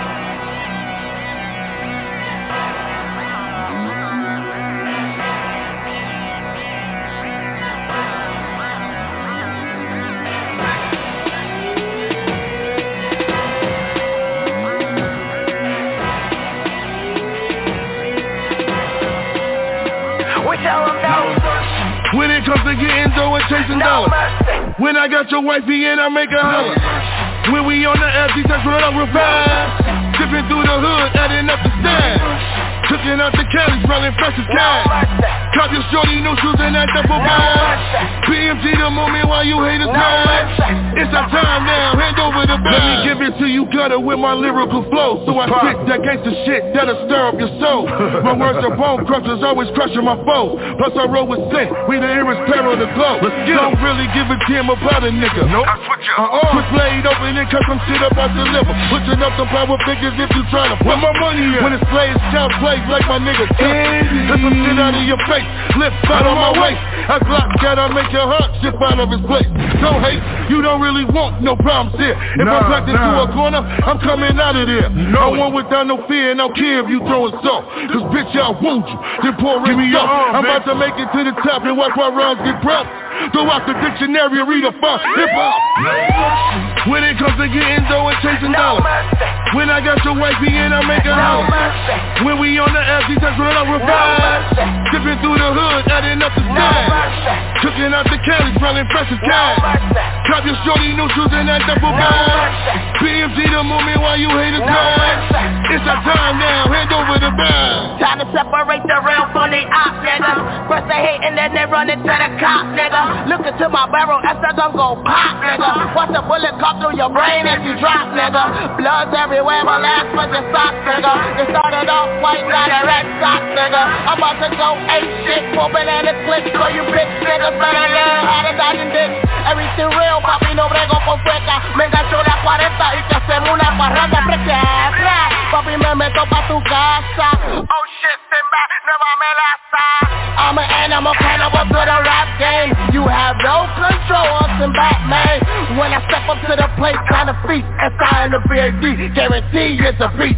When it comes to getting dough and chasing dollars, when I got your wifey in, I make her holler. When we on the FG, just run up real fast. Dipping through the hood, adding up the stash. Cooking up the Cali, smelling fresh as cash. Cop your shorty, new shoes and that double gas. PMG the moment while you haters mad. It's our time now, hand over the Let me give it to you gutter with my lyrical flow. So I spit that gangsta shit that'll stir up your soul. My words are bone crushers, always crushing my foes. Plus I roll with sin, we the airest pair on the globe. Don't really give a damn about a nigga. Nope. Switchblade open and cut some shit up out the liver. Pushing up some power figures if you tryna put my money in. When it's players count plays like my nigga Ken. Cut some shit out of your face, lift out on my waist. I Glock gotta make your heart shift out of his place. Don't hate, you don't really want no problems here. If I'm backed into a corner, I'm coming out of there. No one without no fear and no care if you throwing salt. Cause bitch, I'll wound you, then pour it me up. I'm about to make it to the top and watch my rhymes get dropped. Throw out the dictionary, read a font, hip-hop. When it comes to getting dough and chasing dollars. When I got your wifey and I make her holler. When we on the FG, that's when I revive. Dipping through the hood, adding up the stash. Cooking out the Cali, smelling fresh as cash. Cop your shorty new shoes and that double bag. BMG the movement while you haters die. It's our time now, hand over the bag. Time to separate the real from the op, nigga. First they hate and then they run into the cop, nigga. Look into my barrel, as that gun go pop, nigga. Watch the bullet come through your brain as you drop, nigga. Blood's everywhere, my last but your socks, nigga. It started off white, got a red sock, nigga. I'm about to go ape shit, pooping in the clip, so you bitch niggas better learn how to dodge and ditch. Everything real, papi, no brego con feca. Me engancho la 40 y te hacemos una parranda prequebra. Papi, me meto pa' tu casa. Oh shit, Simba, never me la sa. I'm an animal cannibal to the rap game. You have no control of some Batman. When I step up to the plate, kind of feast, SI in the VAD, guarantee it's a beat.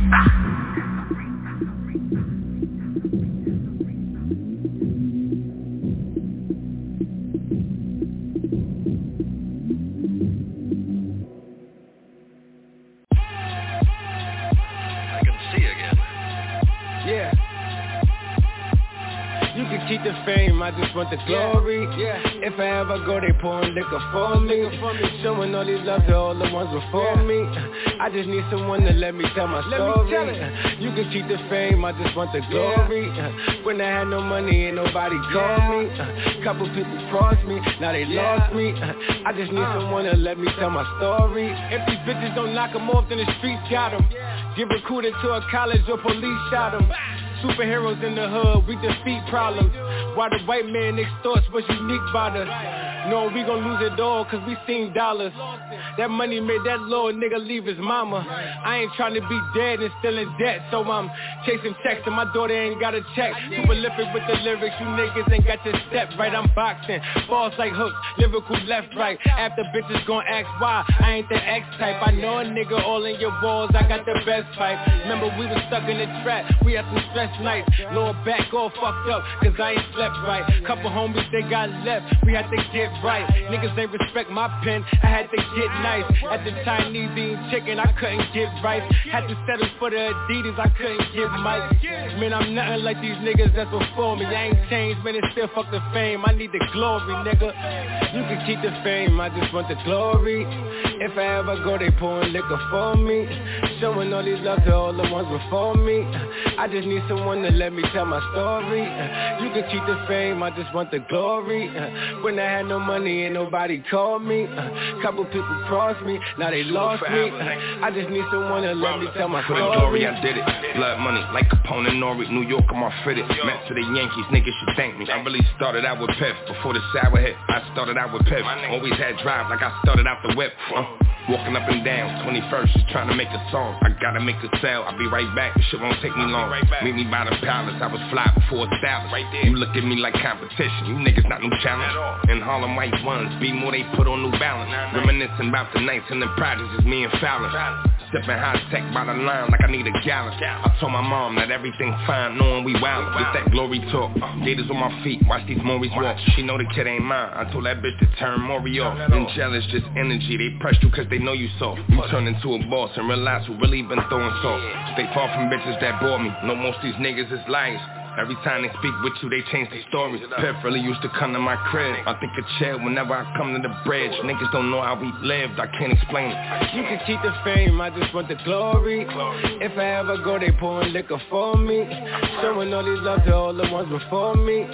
Keep the fame, I just want the glory. If I ever go, they pouring liquor for me. Showing all these love to all the ones before me. I just need someone to let me tell my story. You can keep the fame, I just want the glory. When I had no money, ain't nobody called me. Couple people crossed me, now they lost me. I just need someone to let me tell my story. If these bitches don't knock them off, then the streets got them. Get recruited to a college or police shot them. Superheroes in the hood, we defeat problems. While the white man extorts what's unique about us. No, we gon' lose it all cause we seen dollars. That money made that little nigga leave his mama. I ain't tryna be dead and still in debt, so I'm chasing checks and my daughter ain't got a check. Too prolific with the lyrics, you niggas ain't got your step right. I'm boxing, balls like hooks, lyrical left, right. After bitches gon' ask why, I ain't the X type. I know a nigga all in your walls, I got the best fight. Remember we was stuck in the trap, we had some stress nights. Lower back all fucked up, cause I ain't slept right. Couple homies they got left, we had to get right. Niggas ain't respect my pen, I had to get nice. At the Chinese eating chicken, I couldn't get rice. Had to settle for the Adidas, I couldn't get Mike. Man, I'm nothing like these niggas that's before me. I ain't changed, man, it's still fuck the fame. I need the glory, nigga. You can keep the fame, I just want the glory. If I ever go, they pouring liquor for me. Showing all these love to all the ones before me. I just need someone to let me tell my story. You can keep the fame, I just want the glory. When I had no money, ain't nobody called me. Couple people crossed me, now they lost me. I just need someone to let me tell my story. For the glory, I did it. Blood money, like Capone and Nori, New York, I'm all fitted. Met to the Yankees, niggas should thank me. I really started out with Piff. Before the sour hit, I started out with Piff. Always had drive like I started out the whip. Walking up and down, 21st, just trying to make a song. I gotta make a sale, I'll be right back, this shit won't take me long. Meet me by the palace, I was fly before established. You look at me like competition, you niggas not no challenge. In Harlem white ones, be more they put on New Balance. Reminiscing about the nights and the projects, is me and Fallon. Sipping high tech by the line like I need a gallon. I told my mom that everything fine, knowing we wild. It's that glory talk, gators on my feet, watch these Maurice walk. She know the kid ain't mine, I told that bitch to turn Maury off. Been jealous, just energy, they pressed you cause they know you soft. You turn into a boss and realize who really been throwing salt. Stay far from bitches that bore me, know most these niggas is liars. Every time they speak with you, they change their stories. Piff really used to come to my crib. I think of chill whenever I come to the bridge. Niggas don't know how we lived, I can't explain it. You can keep the fame, I just want the glory. If I ever go, they pouring liquor for me. Showing all these love to all the ones before me.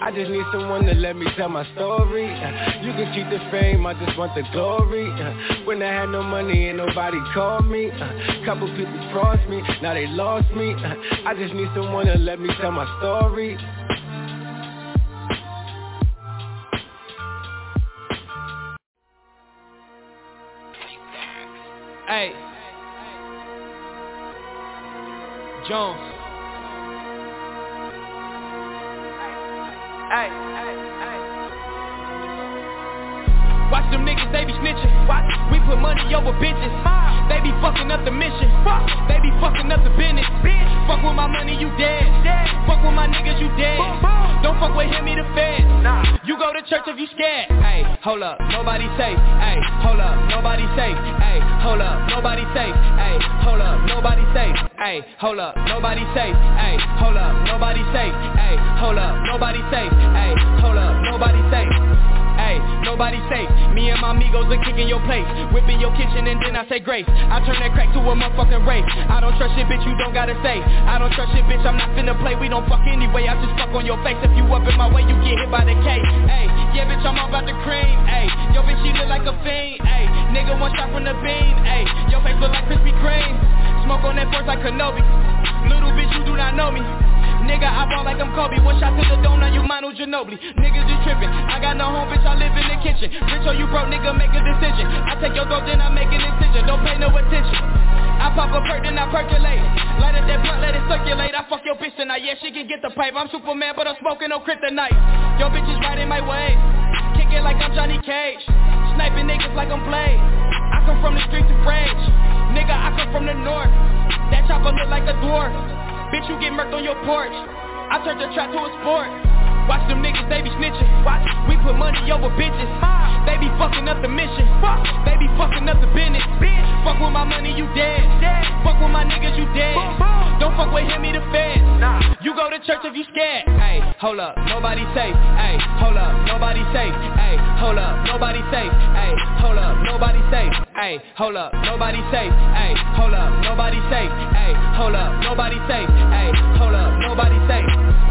I just need someone to let me tell my story. You can keep the fame, I just want the glory. When I had no money, ain't nobody called me. Couple people crossed me, now they lost me. I just need someone to let me tell my story. Hey, Jones. Hey, watch them niggas, they be snitching. Watch, we put money over bitches. They be fucking up the mission. They be fucking up the business. Fuck with my money, you dead. Fuck with my niggas, you dead. Don't fuck with him, he the fed. You go to church if you scared. Hey, hold up, nobody safe. Hey, hold up, nobody safe. Hey, hold up, nobody safe. Hey, hold up, nobody safe. Hey, hold up, nobody safe. Hey, hold up, nobody safe. Hey, hold up, nobody safe. Hey, hold up, nobody safe. Hey, nobody safe. Me and my amigos are kicking your place, whipping your kitchen and then I say grace. I turn that crack to a motherfucking race. I don't trust shit, bitch, you don't gotta say. I don't trust shit, bitch, I'm not finna play. We don't fuck anyway, I just fuck on your face. If you up in my way, you get hit by the K. Hey, yeah, bitch, I'm all about the cream. Hey, yo, bitch, she look like a fiend. Hey, nigga, one shot from the beam. Hey, your face look like Krispy Kreme. Smoke on that force like Kenobi. Little bitch, you do not know me. Nigga, I ball like I'm Kobe. One shot to the dome, now you Manu Ginobili. Niggas just trippin'. I got no home, bitch, I live in the kitchen. Rich or you broke, nigga, make a decision. I take your dope, then I make an incision. Don't pay no attention. I pop a perk, then I percolate. Light up that blunt, let it circulate. I fuck your bitch tonight, yeah, she can get the pipe. I'm Superman, but I'm smoking no kryptonite. Your bitch is right in my way. Kick it like I'm Johnny Cage. Sniping niggas like I'm Blade. I come from the streets of rage. Nigga, I come from the north. That chopper look like a dwarf. Bitch, you get murked on your porch. I turned the trap to a sport. Watch them niggas, they be snitching. Watch, we put money over bitches. They be fucking up the mission. They be fucking up the business. Fuck with my money, you dead. Fuck with my niggas, you dead. Don't fuck with him, he the fed. You go to church if you scared. Hey, hold up, nobody safe. Hey, hold up, nobody safe. Hey, hold up, nobody safe. Hey, hold up, nobody safe. Hey, hold up, nobody safe. Hey, hold up, nobody safe. Hey, hold up, nobody safe. Hey, hold up, nobody safe.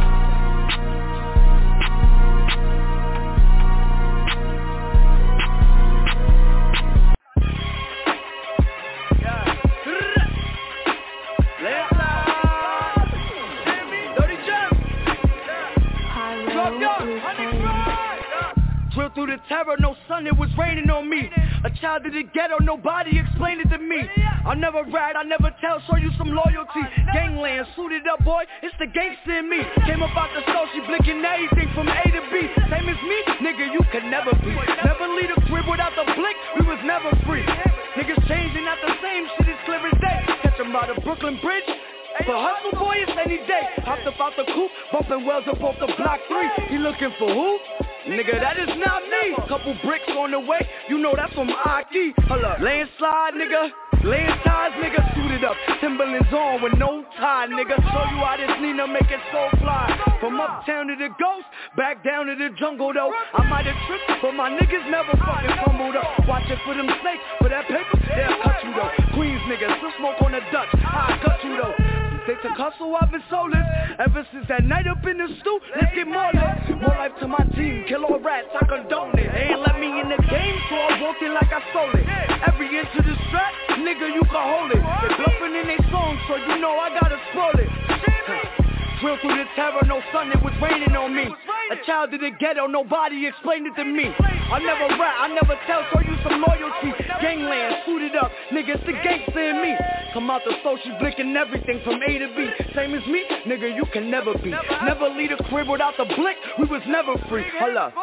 Drill through the terror, no sun, it was raining on me. A child of the ghetto, nobody explained it to me. I never ride, I never tell, show you some loyalty. Gangland, suited up boy, it's the gangster in me. Came up out the soul, she blinking everything from A to B. Same as me, nigga, you can never be. Never leave a crib without the blink, we was never free. Niggas changing, not the same, shit is clear as day. Catch them by the Brooklyn Bridge. But hustle boy, it's any day. Hopped up out the coupe, bumping wells up off the block 3. He looking for who? Nigga, that is not me. Couple bricks on the way, you know that's from Aki. Hold up, landslide, nigga. Laying ties, nigga, suited up. Timberlands on with no tie, nigga. Show you how this Nina make it so fly. From uptown to the ghost, back down to the jungle though. I might have tripped, but my niggas never fucking fumbled up. Watch it for them snakes, for that paper, they'll cut you though. Queens niggas, still smoke on the Dutch, I cut you though. They took hustle, I've been soulless. Ever since that night up in the stoop, let's get more lit. More life to my team, kill all rats, I condone it. They ain't let me in the game, so I walked in like I stole it. Every inch of the strap, nigga, you can hold it. They bluffing in they songs, so you know I gotta spoil it. Drill through the terror, no sun, it was raining on me. A child of the ghetto, nobody explained it to me. I never rap, I never tell, show you some loyalty. Gangland, suited up, nigga, it's the gangster in me. Come out the soul, she blinking everything from A to B. Same as me, nigga, you can never be. Never leave a crib without the blink, we was never free. Hold up.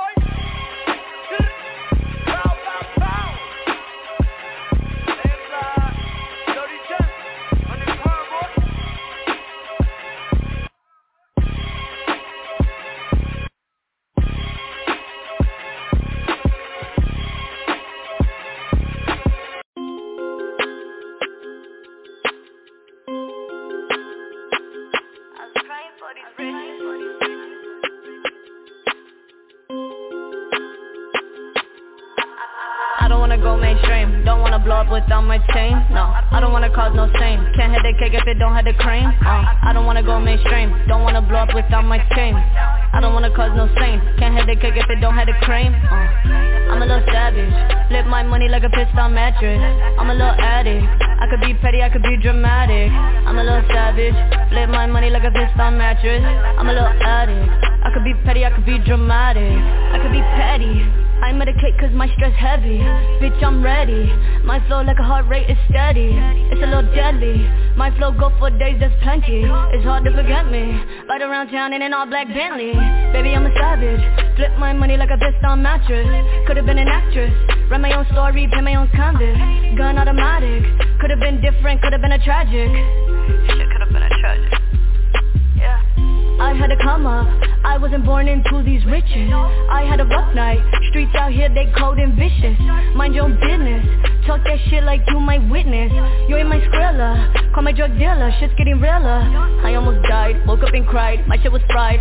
Go mainstream, don't wanna blow up without my team. No, I don't wanna cause no scene. Can't hit the cake if it don't have the cream. I don't wanna go mainstream, don't wanna blow up without my team. I don't wanna cause no stain. Can't have the cake if it don't have the cream. I'm a little savage. Flip my money like a pistol mattress. I'm a little addict. I could be petty, I could be dramatic. I'm a little savage. Flip my money like a pistol mattress. I'm a little addict. I could be petty, I could be dramatic. I could be petty. I medicate cause my stress heavy. Bitch, I'm ready. My flow like a heart rate is steady. It's a little deadly. My flow go for days, that's plenty. It's hard to forget me. Ride around town in an all black Bentley. Baby, I'm a savage. Flip my money like a pistol mattress. Could've been an actress. Write my own story, pay my own canvas. Gun automatic. Could've been different, could've been a tragic. Shit could've been a tragic. Yeah. I had to come up, I wasn't born into these riches. I had a rough night, streets out here they cold and vicious. Mind your own business, talk that shit like you my witness. You ain't my Skrilla, call my drug dealer, shit's getting realer. I almost died, woke up and cried, my shit was fried.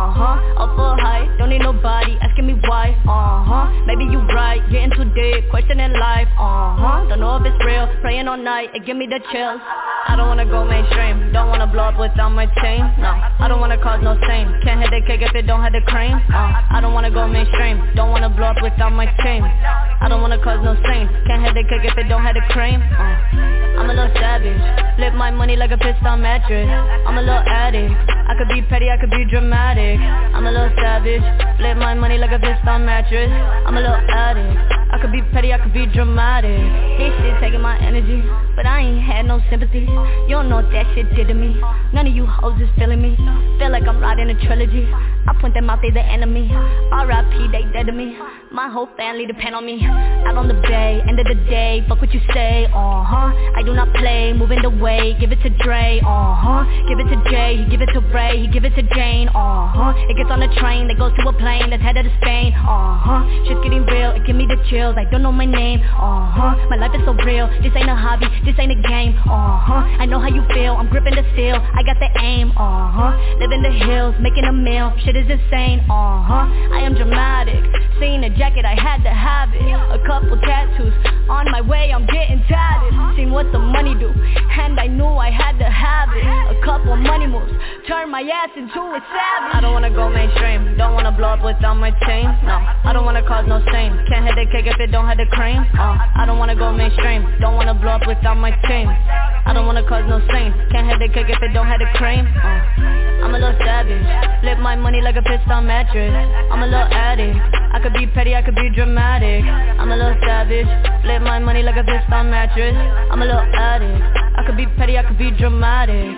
Up for a high, don't need nobody asking me why. Maybe you right, getting too deep, questioning life. Don't know if it's real, praying all night, it give me the chills. I don't wanna go mainstream, don't wanna blow up without my chain. No, I don't wanna cause no stain. Can't hit the cake if it don't have the cream. I don't wanna go mainstream, don't wanna blow up without my chain. I don't wanna cause no stain. Can't hit the cake if it don't have the cream. I'm a little savage. Flip my money like a pistol mattress. I'm a little addict. I could be petty, I could be dramatic. I'm a little savage. Flip my money like a pistol mattress. I'm a little addict. I could be petty, I could be dramatic. This shit taking my energy, but I ain't had no sympathy. You don't know what that shit did to me. None of you hoes is feeling me. Feel like I'm riding a trilogy. I point them out, they the enemy. R.I.P. they dead to me. My whole family depend on me. Out on the bay, end of the day, fuck what you say. I do not play, moving the way. Give it to Dre. Give it to Jay, he give it to Ray, he give it to Jane. It gets on a train that goes to a plane that's headed to Spain. Shit's getting real, it give me the chills. I don't know my name. My life is so real. This ain't a hobby, this ain't a game. I know how you feel, I'm gripping the steel. I got the aim. Live in the hills, making a meal. Shit is insane. I am dramatic. Seeing a jacket, I had to have it. A couple tattoos on my way, I'm getting tatted. Seen what the money do, and I knew I had to have it. A couple money moves, turn my ass into a savage. I don't wanna go mainstream, don't wanna blow up without my chain. No, I don't wanna cause no stain. Can't hit the cake if it don't have the cream. I don't wanna go mainstream, don't wanna blow up without my chain. I don't wanna cause no stain. Can't hit the cake if it don't have the cream. I'm a little savage. Flip my money like a pistol mattress. I'm a little addict. I could be petty, I could be dramatic. I'm a little savage. Flip my money like a pistol mattress. I'm a little addict. I could be petty, I could be dramatic.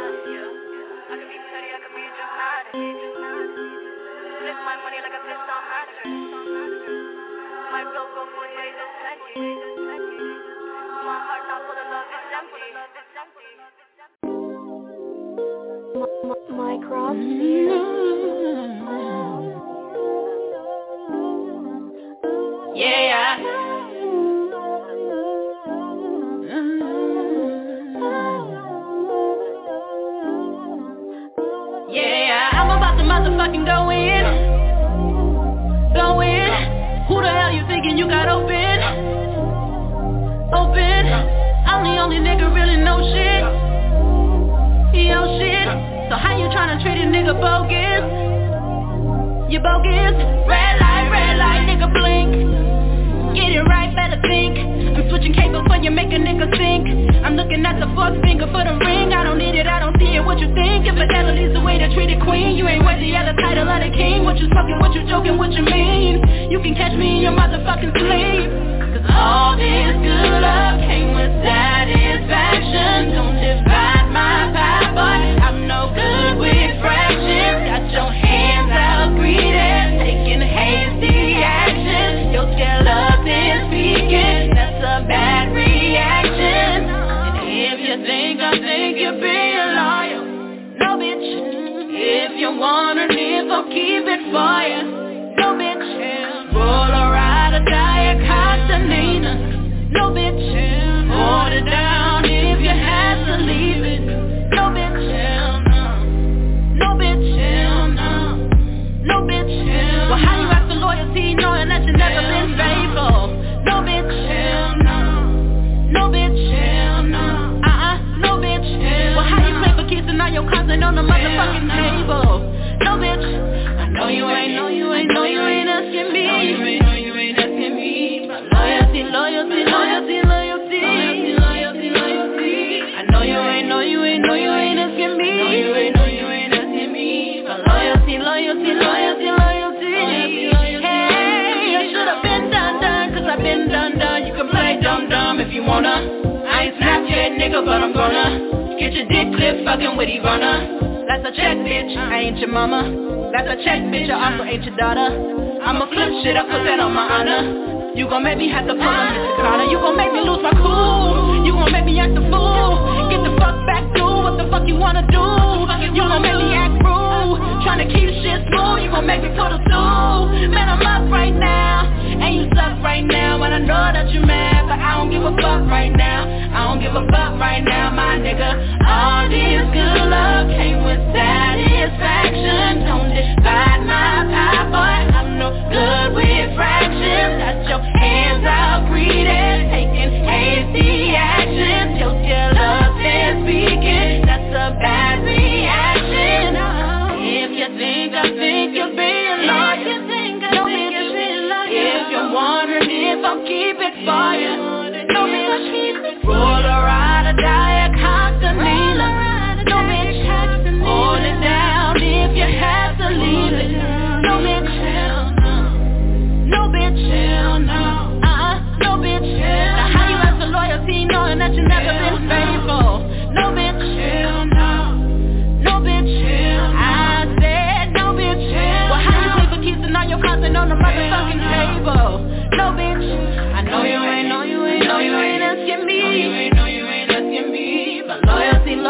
My cross yeah. Yeah, I'm about to motherfucking go in. Go in. Who the hell you thinking you got open? Open. I'm the only nigga really know shit. Yo shit. So how you tryna treat a nigga bogus? You bogus. Red light, nigga blink. Get it right, better think. I'm switching K before you make a nigga think. I'm looking at the fourth finger for the ring. I don't need it, I don't see it, what you think? Infidelity's the way to treat a queen. You ain't worthy of the title of the king. What you smoking, what you joking, what you mean? You can catch me in your motherfucking sleep. Cause all this good love came with satisfaction. Don't divide my pie, boy, I'm no good with fractions. Got your hands out greedy, taking hasty action. Your skeleton speaking, that's a bad reaction. And if you think I think you're being loyal, no bitch. If you wanna live, I'll keep it for you, no bitch. Roll or ride or die, Castanina, no bitch. Hold it down if you have to leave it, no bitch. No bitch, no bitch. Well, how you act for loyalty knowing that you never been faithful? No bitch, no bitch, no bitch. Well, how you play for keys and now you're causing on the motherfucking table? No bitch. know you ain't asking me. No, you ain't asking me. Loyalty. I know you ain't asking me. No, you ain't asking me. Loyalty. Hey, I should've been done, cause I've been done. You can play dumb if you wanna. I ain't Snapchat nigga, but I'm gonna get your dick clipped fucking with Ivana. That's a check, bitch, I ain't your mama. That's a check, bitch, I also ain't your daughter. I'ma flip shit, I put that on my honor. You gon' make me have to pull on Mr. Carter. You gon' make me lose my cool. You gon' make me act a fool. Get the fuck back, do what the fuck you wanna do. You gon' make me act rude. Tryna keep shit smooth, you gon' make me put a stool. Man, I'm up right now, and you suck right now. And I know that you mad, but I don't give a fuck right now. I don't give a fuck right now, my nigga. All this good love came with satisfaction. Don't divide my pie, boy. I'm no good with fractions. Got your hands out greedy, taking hasty action. Your love is speaking, that's a bad reaction. If you think I think you're being loyal, no bitch. If you're wondering if I'm keeping for you, no bitch. Roll or ride or die a Costanina, no bitch. Hold it down if you have to leave it, no bitch. No bitch, hell no. No bitch. Now how you ask for loyalty knowing that you never been faithful? No bitch, hell no. No bitch, I said no bitch. Well, how you sleep for keeps and all your cards and on the motherfucking table? No bitch. I know you ain't asking me. No, you ain't asking me. But loyalty. I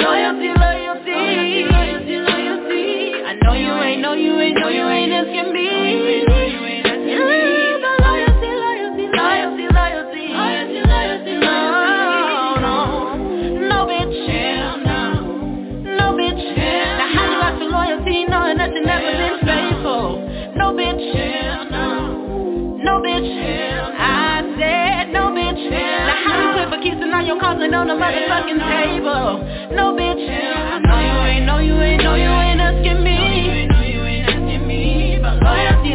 know you ain't asking me. Knowing that you never been faithful. No bitch, no bitch, I said no bitch. Now how you play for keeps and all your cards and on the motherfucking table? No bitch, I know you ain't asking me. But loyalty.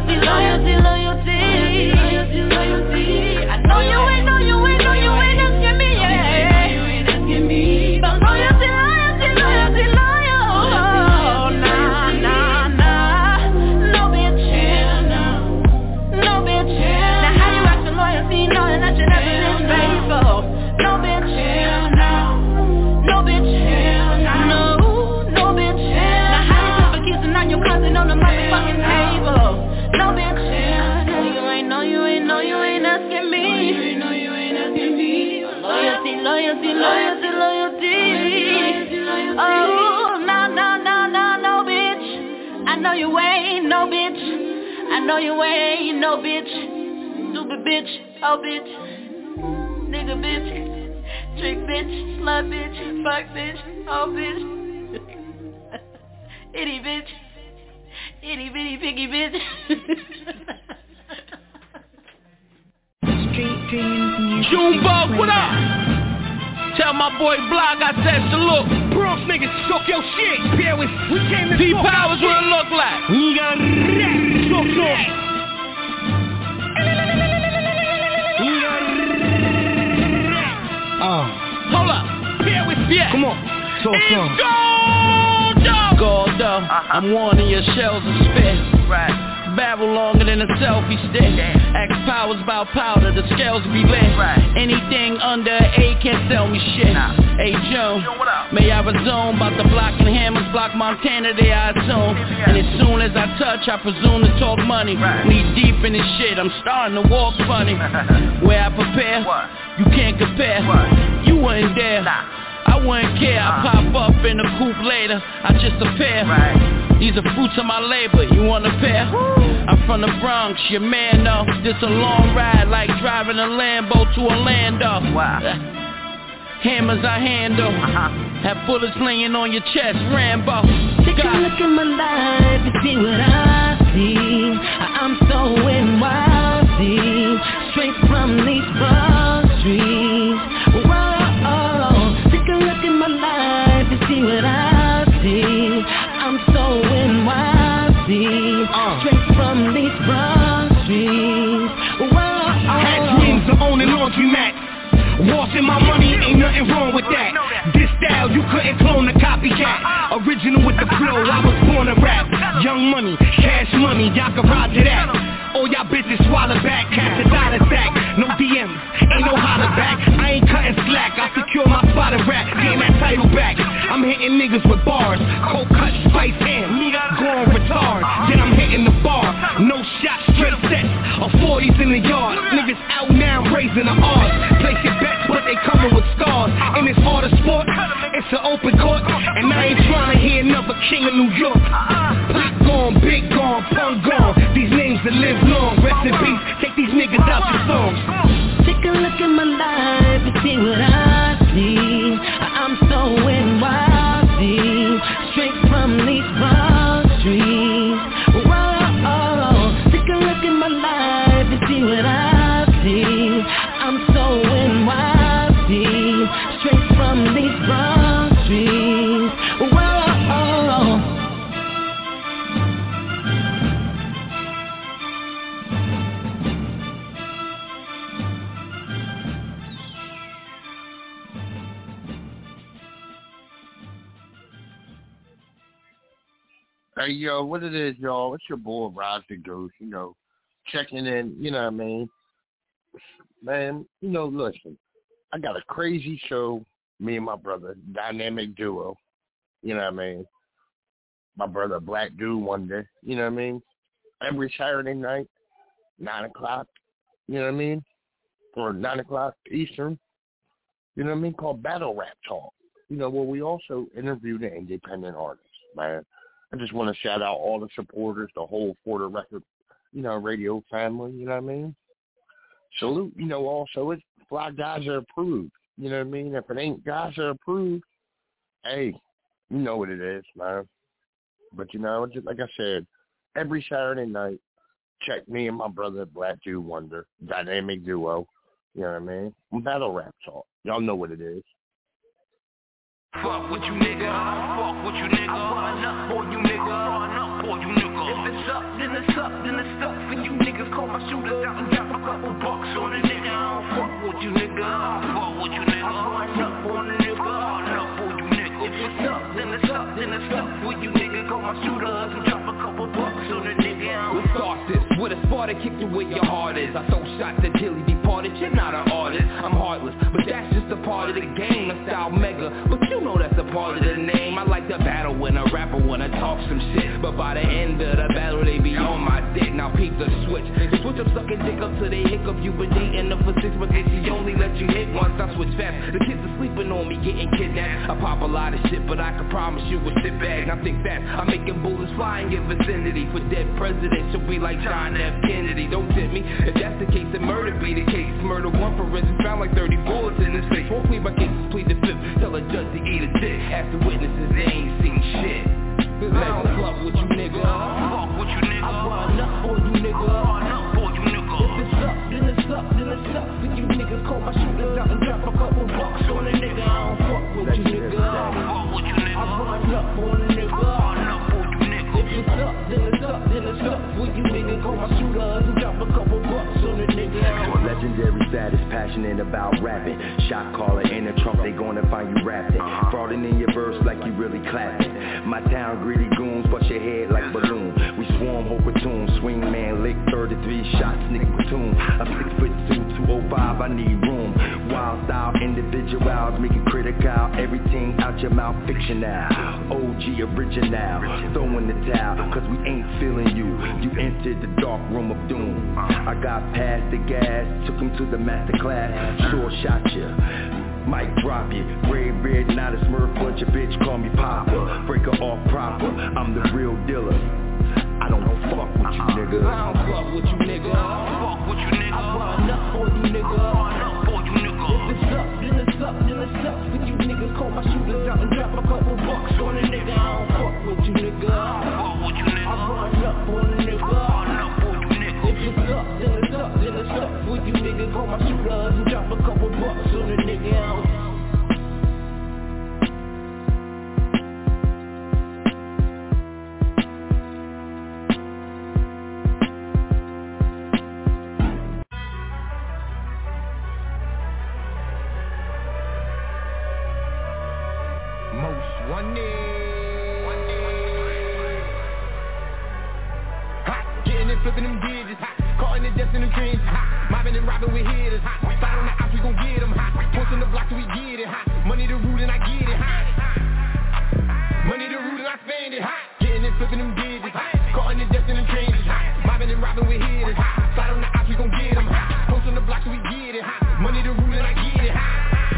I know you ain't asking me, yeah. But loyalty. Knowing that you never been faithful. No bitch, no bitch, no bitch. Now how you put for kissing on your cousin on the motherfucking table? No bitch, no you ain't asking me. Loyalty. Oh, no bitch. I know you ain't no bitch. Stupid bitch, oh bitch, nigga bitch, trick bitch, slut bitch, fuck bitch, oh bitch, itty bitch, itty bitty piggy bitch. Junebug, what up? Tell my boy Block I said salute. Bronx niggas, talk your shit. Yeah, we came to T-Powers what it look like. We got rap, talk. Hold up, here we see. Come on, it's gold up. I'm warning your shells are spit. Right. Barrel longer than a selfie stick. X powers about powder, the scales be lit. Right. Anything under A can't sell me shit. Hey Joe, may I resume about the blocking hammers, block Montana there I assume. And as soon as I touch, I presume to talk money. Knee deep in this shit, I'm starting to walk funny. Where I prepare, you can't compare. You weren't there, I wouldn't care. I pop up in a coupe later, I just appear. These are fruits of my labor, you want a pair? I'm from the Bronx, your man know. This a long ride like driving a Lambo to Orlando. Hammers I handle, have bullets laying on your chest, Rambo. Take a look at my life and see what I see. I'm so NYC, straight from these broad streets. Whoa, take a look at my life and see what I see. I'm so NYC, Straight from these Bronx streets. Had dreams of owning laundromats. Washing my money, ain't nothing wrong with that. This style, you couldn't clone a copycat. Original with the flow, I was born to rap. Young money, cash money, y'all can ride to that. All y'all bitches swallow back, cash a dollar stack. No DMs, ain't no holler back. I ain't cutting slack, I secure my spot and rap. Gain that title back. I'm hitting niggas with bars. Cold cut, spice hand, going retard. Then I'm hitting the bar. No shots, straight sets. Or 40s in the yard. Niggas out now, I'm raising the odds. Place your bets, but they coming with scars. And it's all the sport, it's an open court. And I ain't trying to hear another king of New York. Pop gone, big gone, punk gone. These names that live long. Rest in peace, take these niggas out the songs. Take a look at my life and see what I see. I'm so NYC, straight from these Bronx streets. Whoa, take a look at my life and see what I see. I'm so NYC, straight from these Bronx streets. Whoa. Hey, yo, what it is, y'all? It's your boy, Raj the Ghost, checking in, you know what I mean? Man, listen, I got a crazy show, me and my brother, dynamic duo, you know what I mean? My brother, Black Dude Wonder, you know what I mean? Every Saturday night, 9 o'clock, you know what I mean? Or 9 o'clock Eastern, you know what I mean? Called Battle Rap Talk, where we also interview the independent artists, man. I just want to shout out all the supporters, the whole For the Record, radio family, you know what I mean? Salute, also it's fly guys are approved, you know what I mean? If it ain't guys are approved, hey, you know what it is, man. But, just like I said, every Saturday night, check me and my brother, Black Dude Wonder, dynamic duo, you know what I mean? Battle Rap Talk. Y'all know what it is. Fuck with you, nigga. Fuck with you, nigga. Run up for you, nigga. Run up for you, nigga. If it's up, then it's up, then it's up for you niggas. Call my shooters out and drop a couple bucks on a nigga. I don't fuck with you, nigga. Fuck with you, nigga. Run up on a nigga. Run up for you, nigga. If it's up, then it's up, then it's up for you nigga. Call my shooters and drop a couple bucks on a nigga. Let's start this with a Sparta, kick you where your heart is. I throw shots until he departed. You're not an artist. I'm heartless, but that's just a part of the game. A style mega, but you know that's a part of the name. I like to battle when a rapper wanna talk some shit, but by the end of the battle they be on my dick. Now peep the switch. They switch up sucking dick up till they hiccup. You been dating her for 6 months and she only let you hit once. I switch fast. The kids are sleeping on me, getting kidnapped. I pop a lot of shit, but I can promise you a shit bag. Now think fast. I'm making bullets fly in your vicinity. For dead presidents, you'll be like John F. Kennedy. Don't tempt me. If that's the case, then murder be the case. Murder one forensic found like 30 bullets in his face. Won't plead my cases, plead the fifth. Tell a judge to eat a dick. Ask the witnesses, they ain't seen shit. I don't fuck with you, nigga. Fuck with you, nigga. I run up for you, nigga. Run up for you, nigga. If it's up, then it's up, then it's up for you niggas. Call my shooters out and drop a couple bucks on a nigga. I don't fuck with you, nigga. Fuck with you, nigga. I run up on a nigga. Run up for you, nigga. If it's up, then it's up, then it's up for you nigga. Call my shooters and drop a couple bucks on a nigga. Legendary status, passionate about rapping. Shot caller in the trunk, they gonna find you rapping. Frauding in your verse like you really clapping. My town greedy goons, bust your head like balloon. We swarm, whole platoon, swing man, lick 33 shots, nigga platoon. I'm 6'2", 205, I need room. Wild style, individuals, making critical. Everything out your mouth, fiction now. OG original, throwing the towel, cause we ain't feeling you. You entered the dark room of doom. I got past the gas, took him to the master class. Sure shot ya, might drop you. Red beard, not a smurf, but your bitch call me Papa. Break her off proper, I'm the real dealer. I don't fuck with you, nigga. I don't fuck with you, nigga. Fuck with you, nigga. I run up for you, nigga. Run up for you, nigga. If it's up, then it's up, then it's up for you niggas. Call my shooters out and drop a couple bucks on a nigga. I don't fuck with you, nigga. Fuck with you, nigga. I run up on a nigga. Run up for you, nigga. If it's up, then it's up, then it's up for you niggas. Call my shooters and drop a couple bucks on a nigga. flipping them digits, caught in the depths in them trenches, mobbing and robbing with hitters, slide on the ops, we gon' get them, posting the block till we get it, money the root and I get it, money the root and I spend it, getting and flipping them digits, caught in the depths in them trenches, mobbing and robbing with hitters, slide on the ops, we gon' get them, posting the block till we get it, money the root and I get it,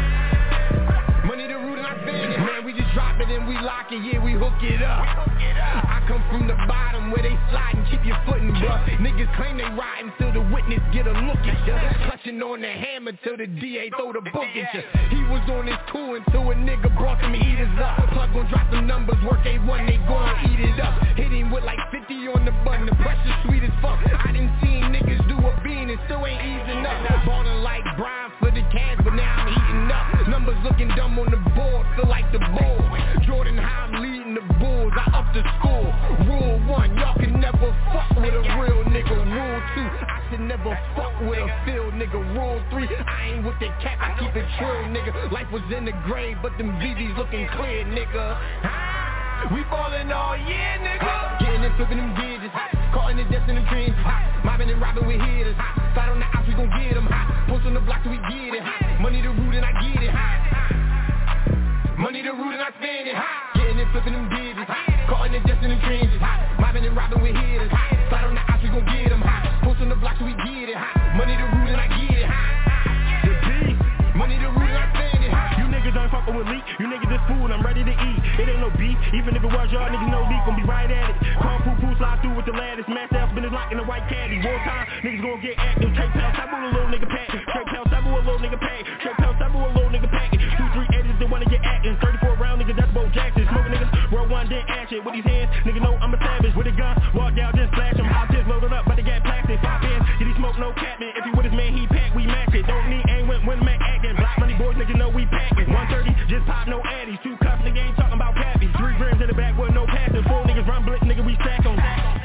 money the root and I spend it, man, we just drop it and we lock it, yeah, we hook it up. I come from the bottom where they sliding, keep your footin', bruh. Niggas claim they riding till the witness get a look at ya. Clutching on the hammer till the DA throw the book at ya. He was on his cool until a nigga brought some eaters up. Plug gon' drop some numbers, work A1, they gon' eat it up. Hit him with like 50 on the button, the pressure sweet as fuck. I done seen niggas do a bean and still ain't easing up. Ballin' like Brian for the Cavs, but now I'm heating up. Numbers looking dumb on the board, feel like the bull. Jordan High, I'm leading the Bulls, I up the score. Rule 1, y'all can never fuck with a real nigga. Rule 2, I should never fuck with a field nigga. Rule 3, I ain't with the cap, I keep it true, nigga. Life was in the grave, but them VVs looking clear, nigga. We ballin' all year, nigga. Getting and flipping them digits, caught in the depths in them trenches, mobbing and robbing with hitters, slide on the ops, we gon' get them, post on the block till we get it, money the root and I get it, money the root and I spend it, getting and flipping them digits, caught in the depths in them trenches, mobbing and robbing with hitters, slide on the ops, we gon' get them, post on the block till we get it, money the root and I get it, the beat, money the root and I spend it. You niggas ain't fuckin' with me, you niggas this food, I'm ready to eat. It ain't no beef, even if it was y'all niggas no leak, gon' be right at it. Call poo-poo, slide through with the lattice, mass out, spin his lock in the white caddy. War time, niggas gon' get active. Trey Pound, Sabu, a little nigga pack. Trey Pound, Sabu, a little nigga pack. Trey Pound, Sabu, a little nigga pack. 2-3 edits, they wanna get actin'. 34 round, nigga, that's Bo Jackson. Smoking niggas, roll one, then ash it. With these hands, nigga know I'm a savage. With a gun, walk down, just flash him. Hot tips loaded up, but they got plastic. 5 pins, get he smoke, no captain. If he with his man, he pack, we match it. Don't need aim when man acting. Black money boys, nigga know we packin'. 130, just pop, no addies. 2 cups, nigga ain't talking about Pappy. 3 grams in the back with no passing. 4 niggas run blitz, nigga, we stack on.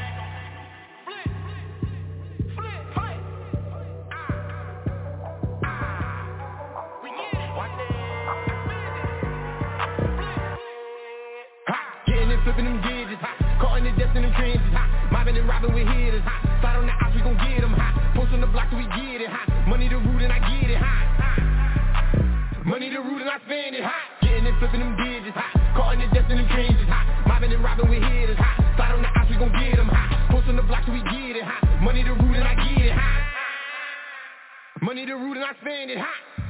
Getting and flipping them digits, caught in the depths in them trenches, mobbing and robbing with hitters, slide on the ops, we gon' get them, post on the block till we get it, money the root and I get it, money the root and I spend it, getting and flipping them digits, caught in the depths in them trenches, mobbing and robbing with hitters, slide on the ops, we gon' get them, post on the block till we get it, money the root and I get it, money the root and I spend it,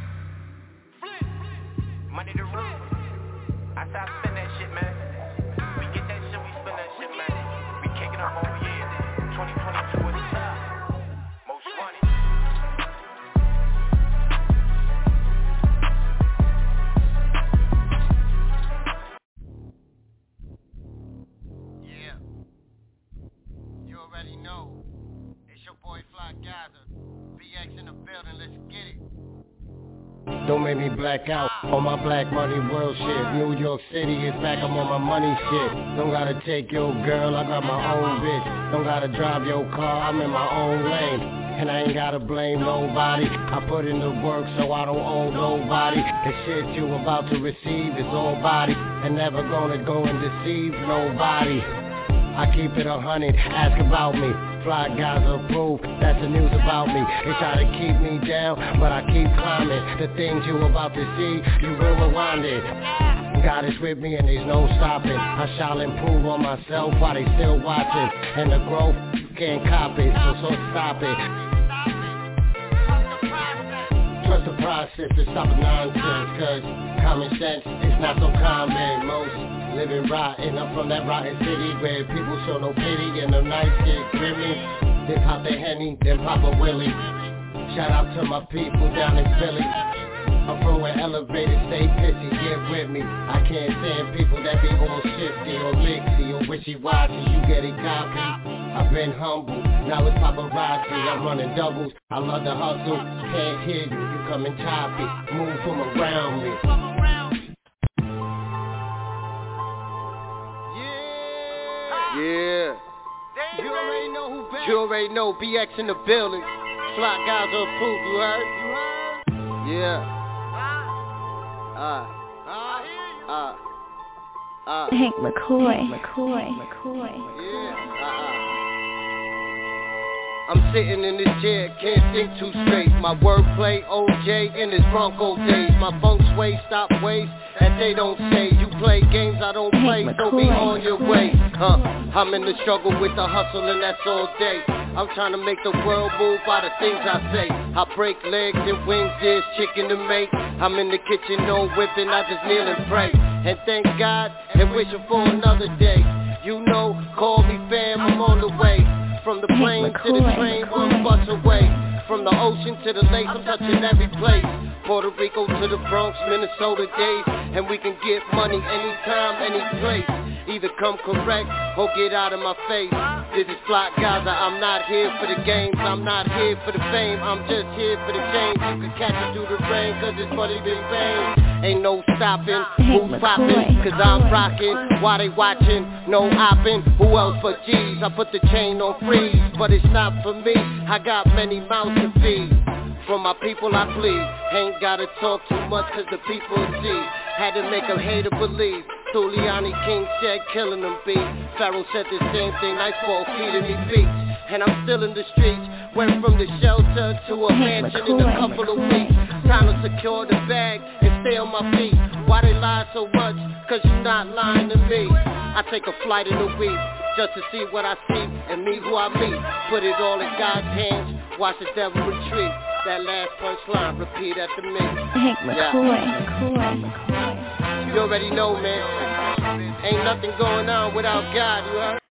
money the root, I stop spend that shit, man. We get that shit, we spend that shit, man. We kicking up all year. 2022 is top. Most money. Yeah. You already know. It's your boy Fly Gaza. BX in the building, let's get it. Don't make me black out on my black money world shit. New York City is back, I'm on my money shit. Don't gotta take your girl, I got my own bitch. Don't gotta drive your car, I'm in my own lane. And I ain't gotta blame nobody. I put in the work so I don't owe nobody. The shit you about to receive is all body, and never gonna go and deceive nobody. I keep it 100, ask about me. Fly guys approve, that's the news about me. They try to keep me down, but I keep climbing. The things you about to see, you will rewind it. God is with me and there's no stopping. I shall improve on myself while they still watching. And the growth, you can't copy, so stop it. Trust the process to stop the nonsense, cause common sense is not so common. Most living rotten, I'm from that rotten city where people show no pity and the nights get grimy. Then pop the Henny, then pop a Willie. Shout out to my people down in Philly. I'm from where elevators stay pissy, get with me. I can't stand people that be all shifty or mixy or wishy-washy, you get it copy. I've been humble, now it's paparazzi. I'm running doubles, I love the hustle. Can't hear you, you coming choppy. Move from around me. Yeah. You already know BX in the building. Fly guys are approved, you heard? Yeah. Hank McCoy. Yeah. I'm sitting in this chair, can't think too straight. My wordplay, OJ in his Bronco days. My funk sway, stop waste, that they don't say. You play games I don't play, so be on your way. I'm in the struggle with the hustle and that's all day. I'm trying to make the world move by the things I say. I break legs and wings, there's chicken to make. I'm in the kitchen, no whipping, I just kneel and pray. And thank God, and wishing for another day. You know, call me fam, I'm on the way. From the plane to the train, 1 bus away. From the ocean to the lakes, I'm touching every place. Puerto Rico to the Bronx, Minnesota days. And we can get money anytime, any place. Either come correct or get out of my face. This is Fly Gaza, I'm not here for the games. I'm not here for the fame, I'm just here for the change. You can catch it through the rain, cause it's money been vain. Ain't no stopping, who's popping? Cause I'm rocking, while they watching, no hopping. Who else but G's? I put the chain on freeze, but it's not for me. I got many mouths to feed. For my people I plead. Ain't gotta talk too much cause the people see. Had to make a hater believe. Giuliani King said killing them beat. Pharaoh said the same thing, Nightfall feeding me beats. And I'm still in the streets. Went from the shelter to a mansion in a couple of weeks. Time to secure the bag and stay on my feet. Why they lie so much? Cause you not lying to me. I take a flight in a week just to see what I see and meet who I meet. Put it all in God's hands, watch the devil retreat. That last punchline, repeat after me. McCoy. You already know, man. Ain't nothing going on without God, you heard?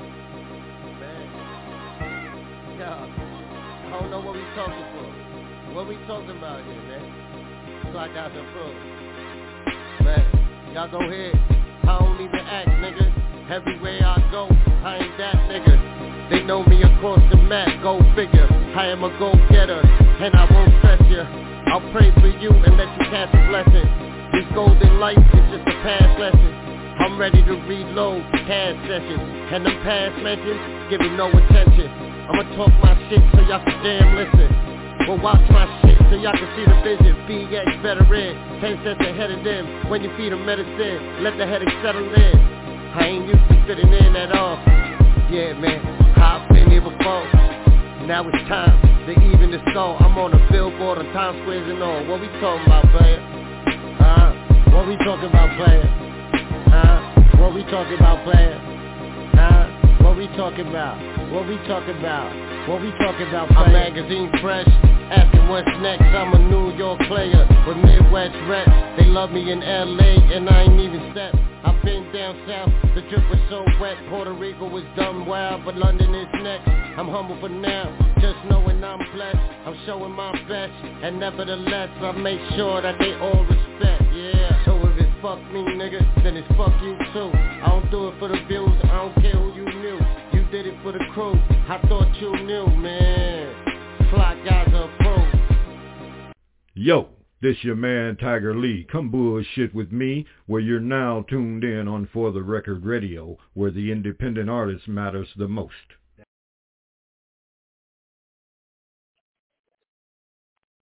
I don't know what we talking for. What we talking about here, man? So I got the proof. Man, y'all go ahead. I don't even act, nigga. Everywhere I go, I ain't that nigga. They know me across the map, go figure. I am a go-getter, and I won't stress ya. I'll pray for you and let you catch a blessing. This golden life is just a past lesson. I'm ready to reload past sessions, and them past mentions give me no attention. I'ma talk my shit so y'all can damn listen. Well, watch my shit so y'all can see the vision. BX veteran, 10 cents ahead of them. When you feed them medicine, let the headache settle in. I ain't used to sitting in at all. Yeah, man, I've been here before. Now it's time to even the score. I'm on a billboard on Times Square and all. What we talking about, player? What we talking about, player? What we talking about, player? What we talking about? What we talking about? What we talking about, player? I'm magazine fresh, asking what's next. I'm a New York player with Midwest reps. They love me in LA and I ain't even stepped. I've been down south, the drip was so wet. Puerto Rico was done wild, but London is next. I'm humble for now, just knowing I'm blessed. I'm showing my best, and nevertheless I make sure that they all respect. Yeah, so if it's fuck me, nigga, then it's fuck you too. I don't do it for the views, I don't care who you knew. You did it for the crew, I thought you knew, man. Fly guys are approved. Yo, this your man Tiger Lee. Come bullshit with me, where you're now tuned in on For the Record Radio, where the independent artist matters the most.